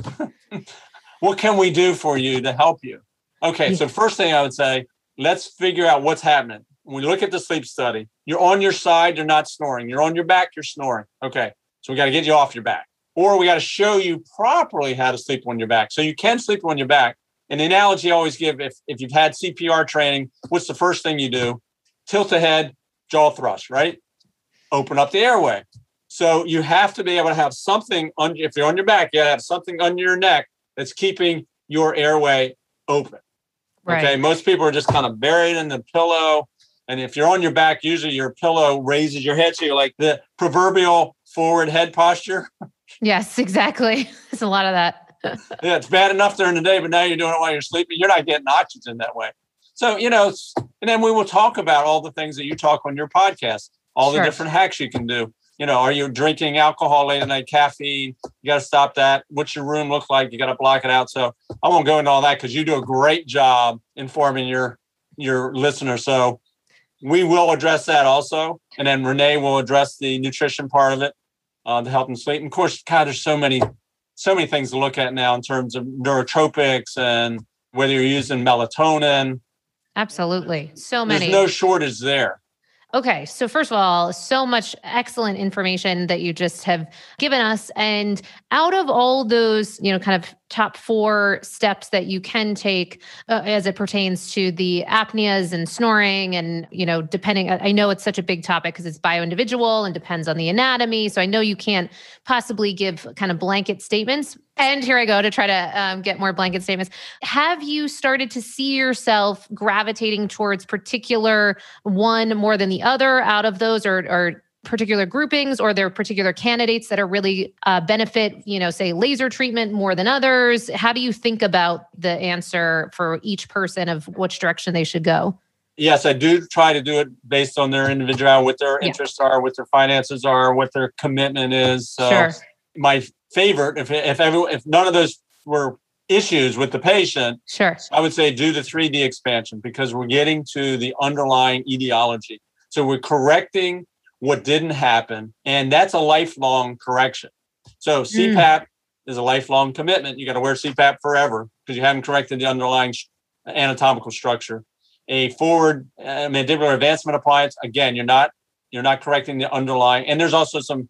what can we do for you to help you? Okay, so first thing I would say, let's figure out what's happening. When we look at the sleep study, you're on your side, you're not snoring. You're on your back, you're snoring. Okay, so we got to get you off your back. Or we got to show you properly how to sleep on your back. So you can sleep on your back. And the analogy I always give, if you've had CPR training, what's the first thing you do? Tilt the head, jaw thrust, right? Open up the airway. So you have to be able to have something, if you're on your back, you got to have something under your neck that's keeping your airway open. Right. Okay, most people are just kind of buried in the pillow. And if you're on your back, usually your pillow raises your head. So you're like the proverbial forward head posture. Yes, exactly. There's a lot of that. Yeah, it's bad enough during the day, but now you're doing it while you're sleeping. You're not getting oxygen that way. So, and then we will talk about all the things that you talk on your podcast, all the different hacks you can do. Are you drinking alcohol late at night, caffeine? You got to stop that. What's your room look like? You got to block it out. So I won't go into all that because you do a great job informing your listeners. So we will address that also. And then Renee will address the nutrition part of it to help them sleep. And of course, God, there's so many things to look at now in terms of neurotropics and whether you're using melatonin. Absolutely. So many. There's no shortage there. Okay. So first of all, so much excellent information that you just have given us. And out of all those, kind of top 4 steps that you can take as it pertains to the apneas and snoring and, depending, I know it's such a big topic because it's bio-individual and depends on the anatomy. So I know you can't possibly give kind of blanket statements. And here I go to try to get more blanket statements. Have you started to see yourself gravitating towards particular one more than the other out of those or particular groupings, or there are particular candidates that are really benefit, say laser treatment more than others? How do you think about the answer for each person of which direction they should go? Yes, I do try to do it based on their individuality, what their interests are, what their finances are, what their commitment is. So my favorite, if none of those were issues with the patient, I would say do the 3D expansion because we're getting to the underlying etiology. So we're correcting what didn't happen, and that's a lifelong correction. So CPAP is a lifelong commitment. You got to wear CPAP forever because you haven't corrected the underlying anatomical structure. A forward mandibular advancement appliance, again, you're not correcting the underlying. And there's also some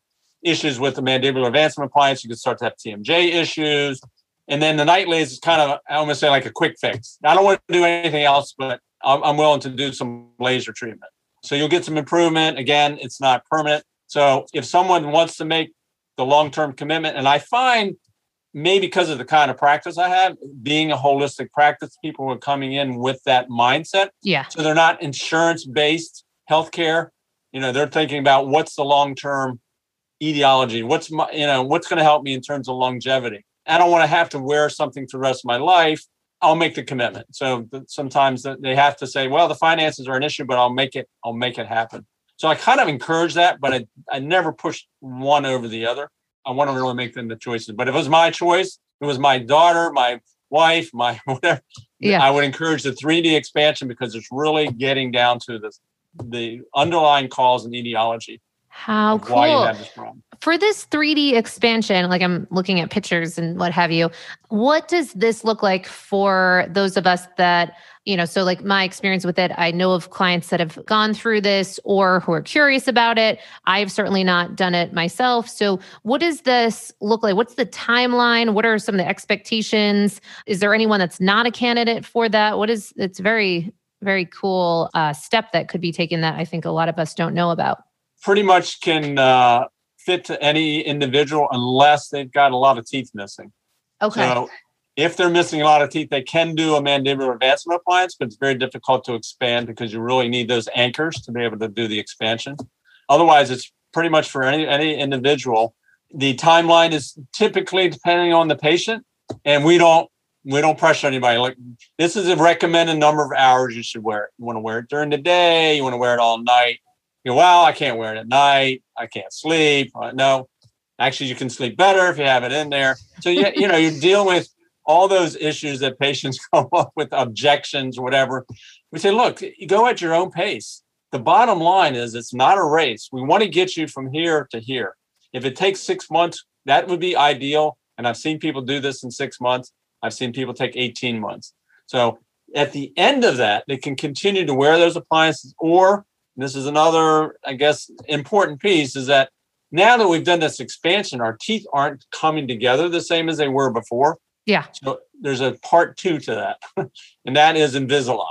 issues with the mandibular advancement appliance. You can start to have TMJ issues. And then the night laser is kind of, I almost say, like a quick fix. I don't want to do anything else, but I'm willing to do some laser treatment. So you'll get some improvement. Again, it's not permanent. So if someone wants to make the long-term commitment, and I find maybe because of the kind of practice I have, being a holistic practice, people are coming in with that mindset. Yeah. So they're not insurance-based healthcare. They're thinking about what's the long-term etiology, what's going to help me in terms of longevity. I don't want to have to wear something for the rest of my life. I'll make the commitment. So sometimes they have to say, well, the finances are an issue, but I'll make it happen. So I kind of encourage that, but I never push one over the other. I want to really make them the choices. But if it was my choice, it was my daughter, my wife, my whatever, I would encourage the 3D expansion because it's really getting down to the underlying cause and etiology. How cool. Why you have this problem. For this 3D expansion, like I'm looking at pictures and what have you, what does this look like for those of us that, so like my experience with it, I know of clients that have gone through this or who are curious about it. I've certainly not done it myself. So what does this look like? What's the timeline? What are some of the expectations? Is there anyone that's not a candidate for that? It's very, very cool step that could be taken that I think a lot of us don't know about. Pretty much can fit to any individual unless they've got a lot of teeth missing. Okay. So if they're missing a lot of teeth, they can do a mandibular advancement appliance, but it's very difficult to expand because you really need those anchors to be able to do the expansion. Otherwise, it's pretty much for any individual. The timeline is typically depending on the patient, and we don't pressure anybody. Like, this is a recommended number of hours you should wear it. You want to wear it during the day. You want to wear it all night. Well, I can't wear it at night. I can't sleep. No, actually, you can sleep better if you have it in there. So, you're dealing with all those issues that patients come up with, objections, whatever. We say, look, you go at your own pace. The bottom line is it's not a race. We want to get you from here to here. If it takes 6 months, that would be ideal. And I've seen people do this in 6 months. I've seen people take 18 months. So at the end of that, they can continue to wear those appliances, or this is another, I guess, important piece, is that now that we've done this expansion, our teeth aren't coming together the same as they were before. Yeah. So there's a part 2 to that, and that is Invisalign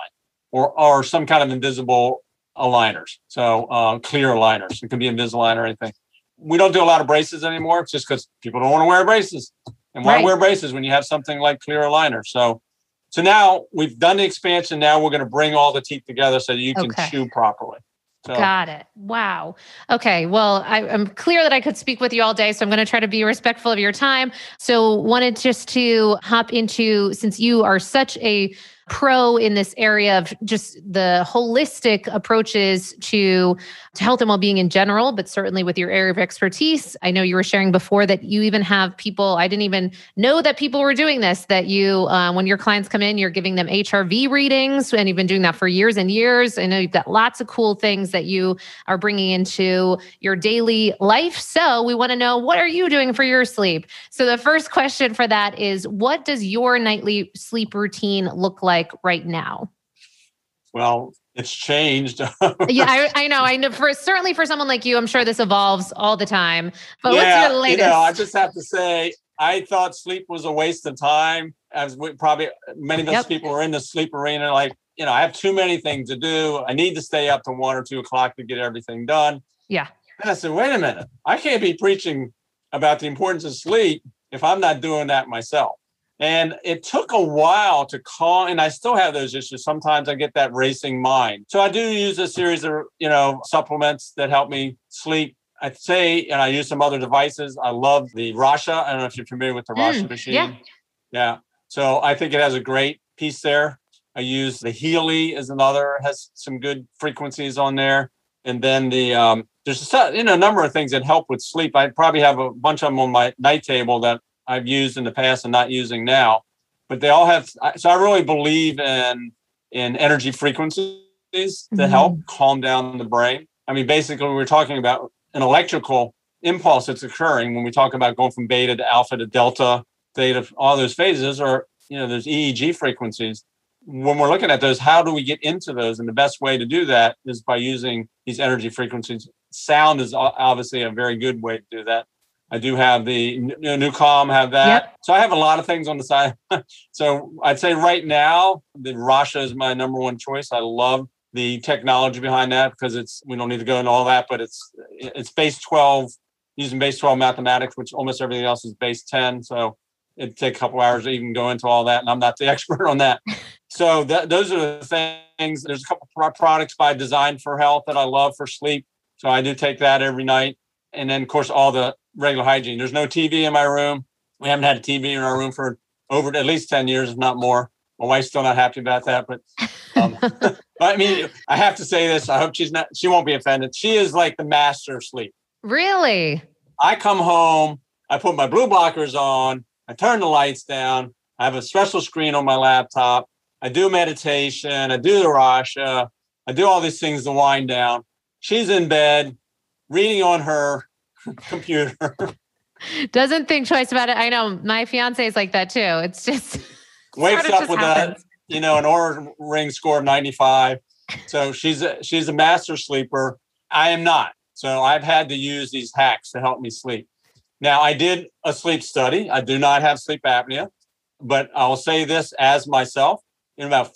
or some kind of invisible aligners. So clear aligners. It can be Invisalign or anything. We don't do a lot of braces anymore. It's just because people don't want to wear braces. And why wear braces when you have something like clear aligner? So now we've done the expansion. Now we're going to bring all the teeth together so that you can chew properly. So. Got it. Wow. Okay. Well, I'm clear that I could speak with you all day, so I'm going to try to be respectful of your time. So wanted just to hop into, since you are such a pro in this area of just the holistic approaches to health and well-being in general, but certainly with your area of expertise. I know you were sharing before that you even have people, I didn't even know that people were doing this, that you, when your clients come in, you're giving them HRV readings, and you've been doing that for years and years. I know you've got lots of cool things that you are bringing into your daily life. So we want to know, what are you doing for your sleep? So the first question for that is, what does your nightly sleep routine look like right now? Well, it's changed. Yeah, I know. Certainly for someone like you, I'm sure this evolves all the time. But what's your latest? I just have to say, I thought sleep was a waste of time. As probably many of us people are in the sleep arena. Like, I have too many things to do. I need to stay up to 1 or 2 o'clock to get everything done. Yeah. And I said, wait a minute. I can't be preaching about the importance of sleep if I'm not doing that myself. And it took a while to calm, and I still have those issues. Sometimes I get that racing mind. So I do use a series of, supplements that help me sleep. I'd say, and I use some other devices. I love the Rasha. I don't know if you're familiar with the Rasha machine. Yeah. So I think it has a great piece there. I use the Healy as another, has some good frequencies on there. And then there's a number of things that help with sleep. I probably have a bunch of them on my night table that I've used in the past and not using now, but they all have. So I really believe in energy frequencies to help calm down the brain. I mean, basically, we're talking about an electrical impulse that's occurring when we talk about going from beta to alpha to delta, theta, all those phases, or there's EEG frequencies. when we're looking at those, how do we get into those? And the best way to do that is by using these energy frequencies. Sound is obviously a very good way to do that. I do have the Nucom, have that. Yep. So I have a lot of things on the side. So I'd say right now, the Rasha is my number one choice. I love the technology behind that because we don't need to go into all that, but it's base 12, using base 12 mathematics, which almost everything else is base 10. So it'd take a couple hours to even go into all that. And I'm not the expert on that. So those are the things. There's a couple of products by Design for Health that I love for sleep. So I do take that every night. And then, of course, all the regular hygiene. There's no TV in my room. We haven't had a TV in our room for over at least 10 years, if not more. My wife's still not happy about that. But I mean, I have to say this. I hope she won't be offended. She is like the master of sleep. Really? I come home, I put my blue blockers on, I turn the lights down, I have a special screen on my laptop, I do meditation, I do the Rasha, I do all these things to wind down. She's in bed, reading on her computer. Doesn't think twice about it. I know my fiance is like that too. It's just wakes up with an Oura Ring score of 95. So she's a master sleeper. I am not. So I've had to use these hacks to help me sleep. Now, I did a sleep study. I do not have sleep apnea, but I'll say this as myself, about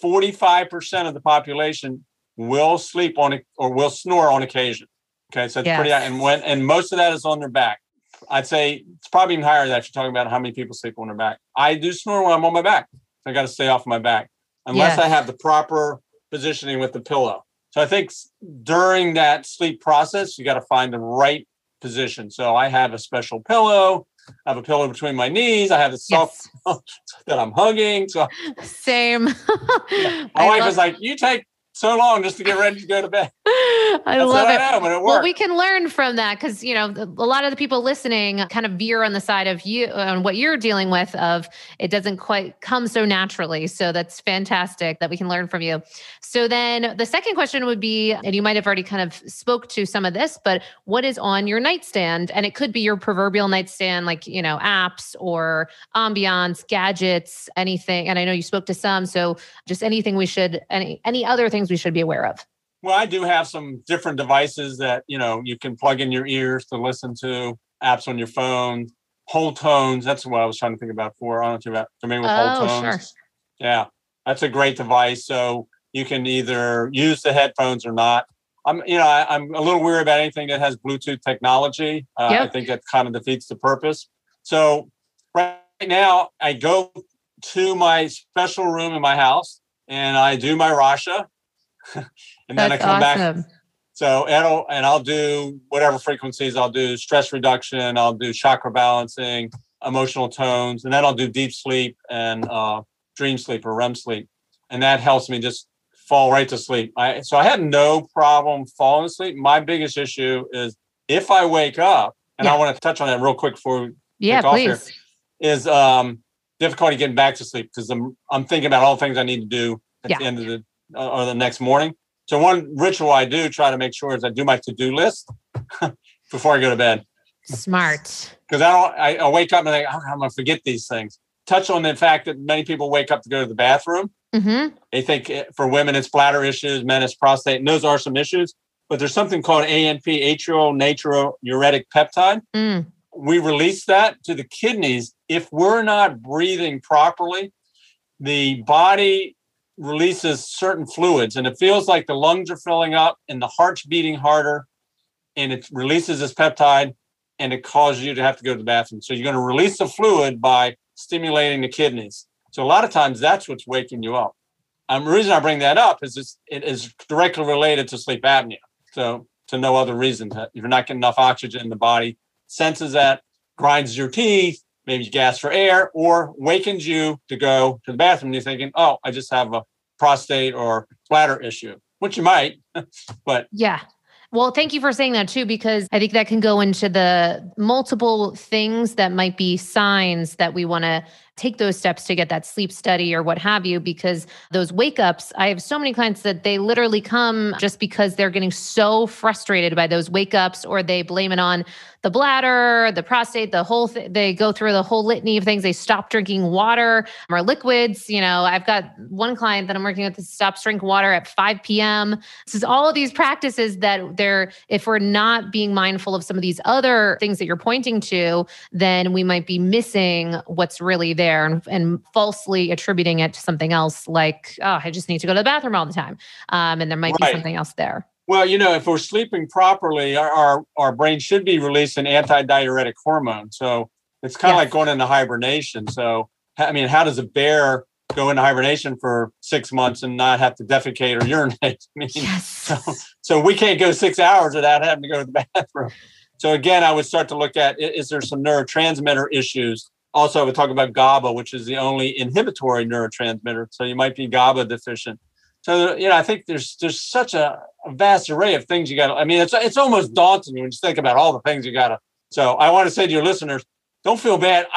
45% of the population will sleep on it or will snore on occasion. Okay, so it's pretty, and most of that is on their back. I'd say it's probably even higher than that. You're talking about how many people sleep on their back. I do snore when I'm on my back. So I got to stay off my back unless I have the proper positioning with the pillow. So I think during that sleep process, you got to find the right position. So I have a special pillow. I have a pillow between my knees. I have the soft that I'm hugging. So same. My wife is like, you take so long just to get ready to go to bed. I love it. I know, but it works. Well, we can learn from that because, a lot of the people listening kind of veer on the side of you on what you're dealing with of it doesn't quite come so naturally. So that's fantastic that we can learn from you. So then the second question would be, and you might have already kind of spoke to some of this, but what is on your nightstand? And it could be your proverbial nightstand, like, apps or ambiance, gadgets, anything. And I know you spoke to some, so just anything any other things we should be aware of. Well, I do have some different devices that, you can plug in your ears to listen to, apps on your phone, whole tones. That's what I was trying to think about before. I don't know if you're familiar with whole tones. Sure. Yeah, that's a great device. So you can either use the headphones or not. I'm a little weary about anything that has Bluetooth technology. I think that kind of defeats the purpose. So right now I go to my special room in my house and I do my Rasha. And then I come back. So I'll do whatever frequencies. I'll do stress reduction. I'll do chakra balancing, emotional tones, and then I'll do deep sleep and dream sleep or REM sleep. And that helps me just fall right to sleep. So I had no problem falling asleep. My biggest issue is if I wake up, and I want to touch on that real quick before we take off here, is difficulty getting back to sleep because I'm thinking about all the things I need to do at the end of the next morning. So one ritual I do try to make sure is I do my to-do list before I go to bed. Smart. Because I wake up and I think, I'm going to forget these things. Touch on the fact that many people wake up to go to the bathroom. Mm-hmm. They think for women, it's bladder issues, men, it's prostate, and those are some issues. But there's something called ANP, atrial natriuretic peptide. Mm. We release that to the kidneys. If we're not breathing properly, the body releases certain fluids and it feels like the lungs are filling up and the heart's beating harder and it releases this peptide and it causes you to have to go to the bathroom. So you're going to release the fluid by stimulating the kidneys. So a lot of times that's what's waking you up. The reason I bring that up is it is directly related to sleep apnea. So to no other reason. If you're not getting enough oxygen in the body, senses that, grinds your teeth, maybe you gasp for air, or wakens you to go to the bathroom. And you're thinking, oh, I just have a prostate or bladder issue, which you might, but. Yeah. Well, thank you for saying that too, because I think that can go into the multiple things that might be signs that we want to take those steps to get that sleep study or what have you, because those wake ups, I have so many clients that they literally come just because they're getting so frustrated by those wake ups or they blame it on the bladder, the prostate, the whole they go through the whole litany of things. They stop drinking water or liquids. I've got one client that I'm working with that stops drinking water at 5 p.m. This is all of these practices that if we're not being mindful of some of these other things that you're pointing to, then we might be missing what's really there and falsely attributing it to something else like, oh, I just need to go to the bathroom all the time. And there might be something else there. Well, if we're sleeping properly, our brain should be releasing antidiuretic hormone. So it's kind of like going into hibernation. So, how does a bear go into hibernation for 6 months and not have to defecate or urinate? So we can't go 6 hours without having to go to the bathroom. So again, I would start to look at, is there some neurotransmitter issues? Also, I would talk about GABA, which is the only inhibitory neurotransmitter. So you might be GABA deficient. So, I think there's such a vast array of things you got to, it's almost daunting when you think about all the things you got to. So I want to say to your listeners, don't feel bad.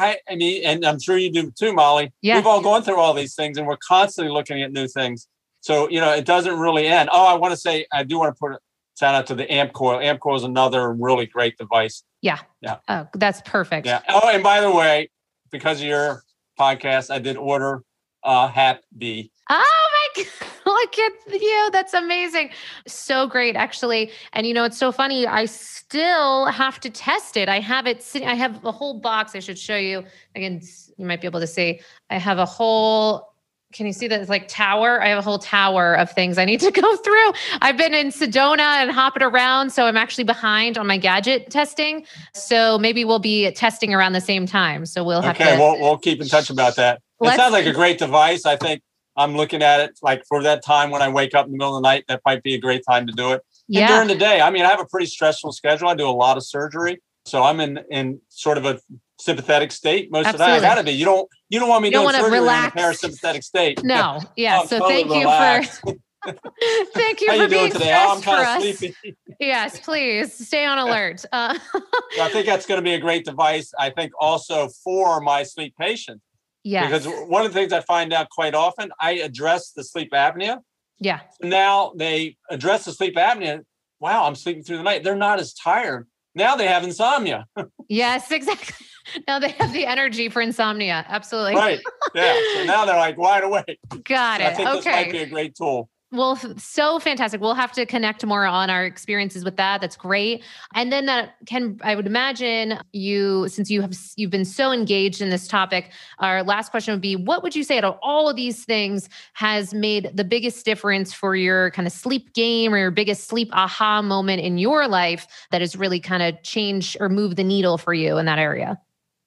And I'm sure you do too, Molly. Yeah. We've all gone through all these things and we're constantly looking at new things. So, it doesn't really end. Oh, I want to say, I do want to put a shout out to the AMP Coil. AMP Coil is another really great device. Yeah. Oh, that's perfect. Yeah. Oh, and by the way, because of your podcast, I did order Hap B. Oh my God. Look at you. That's amazing. So great, actually. And it's so funny. I still have to test it. I have it sitting. I have a whole box. I should show you. Again, you might be able to see. I have a whole, can you see that? It's like tower. I have a whole tower of things I need to go through. I've been in Sedona and hopping around. So I'm actually behind on my gadget testing. So maybe we'll be testing around the same time. So we'll have to. Okay, we'll keep in touch about that. It sounds like a great device. I think I'm looking at it like for that time when I wake up in the middle of the night, that might be a great time to do it. Yeah. And during the day, I have a pretty stressful schedule. I do a lot of surgery. So I'm in sort of a sympathetic state most of the time. I gotta be. You don't want me doing surgery in a parasympathetic state. No. Yeah. So totally thank relaxed. You for thank you for being today? I'm kind of sleepy. Yes, please stay on alert. So I think that's going to be a great device. I think also for my sleep patients. Yeah. Because one of the things I find out quite often, I address the sleep apnea. Yeah. Now they address the sleep apnea. Wow, I'm sleeping through the night. They're not as tired. Now they have insomnia. Yes, exactly. Now they have the energy for insomnia. Absolutely. Right. Yeah. So now they're like wide awake. Got it. I think this might be a great tool. Well, so fantastic. We'll have to connect more on our experiences with that. That's great. And then I would imagine since you've been so engaged in this topic, our last question would be, what would you say out of all of these things has made the biggest difference for your kind of sleep game or your biggest sleep aha moment in your life that has really kind of changed or moved the needle for you in that area?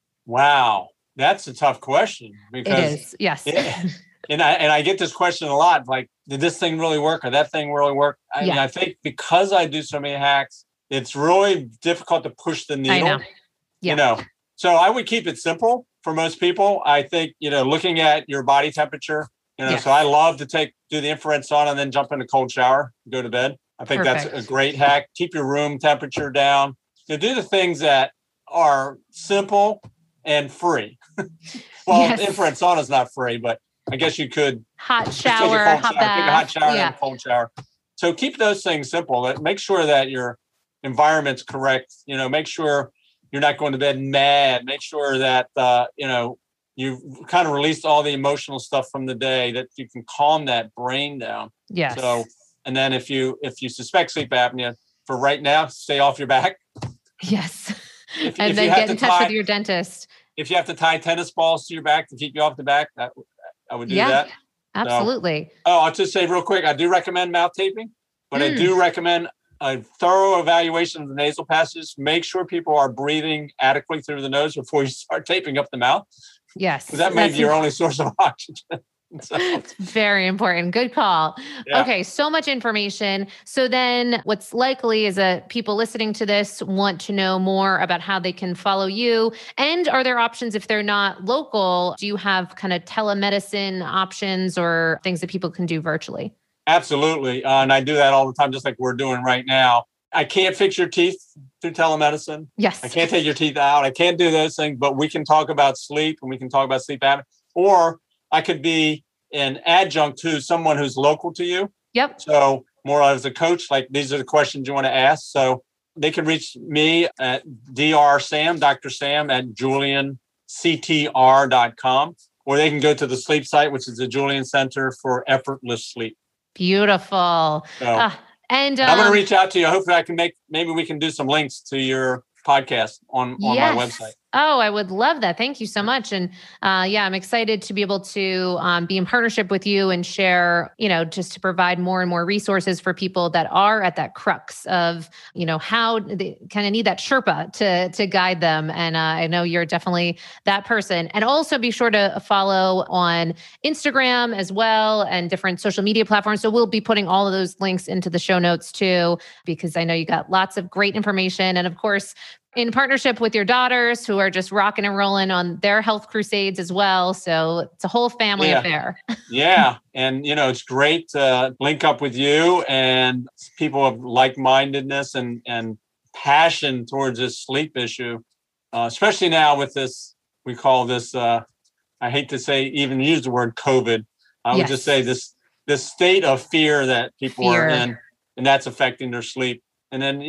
Wow. That's a tough question because it is. Yes. And I get this question a lot, like, did this thing really work or that thing really work? I mean, I think because I do so many hacks, it's really difficult to push the needle. I know. Yeah. So I would keep it simple for most people. I think, looking at your body temperature, so I love to do the infrared sauna and then jump in a cold shower, go to bed. I think that's a great hack. Keep your room temperature down. Do the things that are simple and free. Well, infrared sauna is not free, but I guess you could hot shower, take a hot shower and a cold shower. So keep those things simple. Make sure that your environment's correct. Make sure you're not going to bed mad. Make sure that you've kind of released all the emotional stuff from the day, that you can calm that brain down. Yes. So, and then if you suspect sleep apnea, for right now, stay off your back. Yes. And then get in touch with your dentist. If you have to tie tennis balls to your back to keep you off the back, I would do that. Absolutely. So, I'll just say real quick, I do recommend mouth taping, but I do recommend a thorough evaluation of the nasal passages. Make sure people are breathing adequately through the nose before you start taping up the mouth. Yes. Because that may be your only source of oxygen. So. It's very important. Good call. Yeah. Okay. So much information. So then what's likely is that people listening to this want to know more about how they can follow you. And are there options if they're not local? Do you have kind of telemedicine options or things that people can do virtually? Absolutely. And I do that all the time, just like we're doing right now. I can't fix your teeth through telemedicine. Yes. I can't take your teeth out. I can't do those things, but we can talk about sleep and we can talk about sleep apnea. Or I could be an adjunct to someone who's local to you. Yep. So more as a coach, like these are the questions you want to ask. So they can reach me at Dr. Sam at julianctr.com, or they can go to the sleep site, which is the Julian Center for Effortless Sleep. Beautiful. So, and I'm going to reach out to you. Hopefully maybe we can do some links to your podcast on my website. Oh, I would love that. Thank you so much. And I'm excited to be able to be in partnership with you and share, just to provide more and more resources for people that are at that crux of, how they kind of need that Sherpa to guide them. And I know you're definitely that person. And also be sure to follow on Instagram as well and different social media platforms. So we'll be putting all of those links into the show notes too, because I know you got lots of great information. And of course, in partnership with your daughters who are just rocking and rolling on their health crusades as well. So it's a whole family affair. Yeah. And, it's great to link up with you and people of like-mindedness and passion towards this sleep issue, especially now with this, we call this, I hate to say, even use the word COVID. I would just say this state of fear that people are in, and that's affecting their sleep. And then,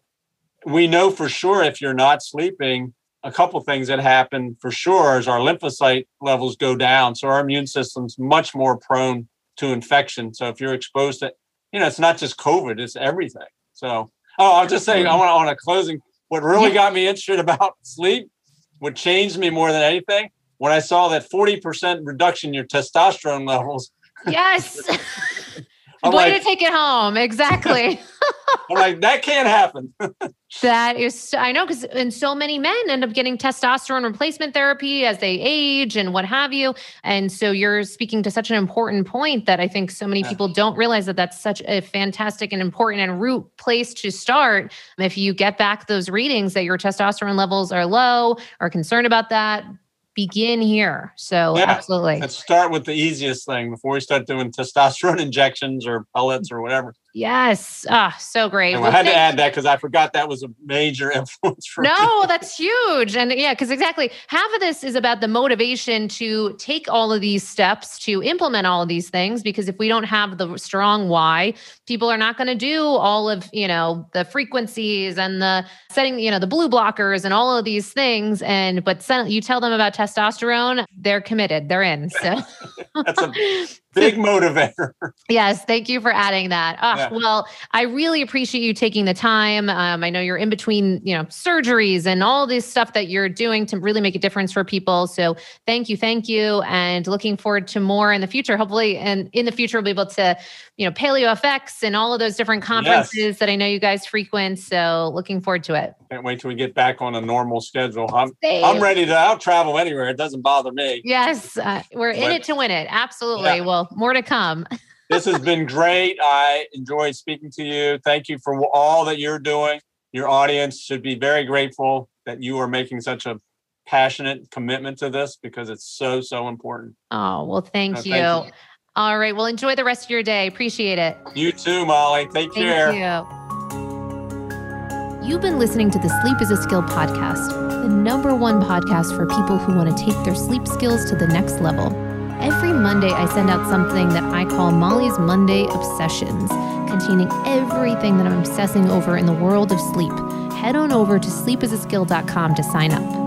we know for sure if you're not sleeping, a couple of things that happen for sure is our lymphocyte levels go down. So our immune system's much more prone to infection. So if you're exposed to, it's not just COVID, it's everything. So, I'll just say, I want on a closing, what really got me interested about sleep, what changed me more than anything, when I saw that 40% reduction in your testosterone levels. Yes. Way to take it home. Exactly. I'm like, that can't happen. That is, I know, and so many men end up getting testosterone replacement therapy as they age and what have you. And so you're speaking to such an important point that I think so many people don't realize that that's such a fantastic and important and root place to start. If you get back those readings that your testosterone levels are low or concerned about that, begin here. So absolutely. Let's start with the easiest thing before we start doing testosterone injections or pellets or whatever. Yes. So great. Anyway, I had to add that because I forgot that was a major influence for me. That's huge. And because exactly half of this is about the motivation to take all of these steps to implement all of these things, because if we don't have the strong why, people are not going to do all of, the frequencies and the setting, the blue blockers and all of these things. But you tell them about testosterone, they're committed, they're in. So that's a big motivator. Yes. Thank you for adding that. Well, I really appreciate you taking the time. I know you're in between, surgeries and all this stuff that you're doing to really make a difference for people. So thank you. And looking forward to more in the future. Hopefully, and in the future, we'll be able to, PaleoFX and all of those different conferences that I know you guys frequent. So looking forward to it. Can't wait till we get back on a normal schedule. I'm ready to out travel anywhere. It doesn't bother me. Yes. We're in it to win it. Absolutely. Yeah. Well, more to come. This has been great. I enjoyed speaking to you. Thank you for all that you're doing. Your audience should be very grateful that you are making such a passionate commitment to this, because it's so, so important. Oh, well, thank you. All right. Well, enjoy the rest of your day. Appreciate it. You too, Molly. Take care. Thank you. You've been listening to the Sleep is a Skill podcast, the #1 podcast for people who want to take their sleep skills to the next level. Every Monday, I send out something that I call Molly's Monday Obsessions, containing everything that I'm obsessing over in the world of sleep. Head on over to sleepisaskill.com to sign up.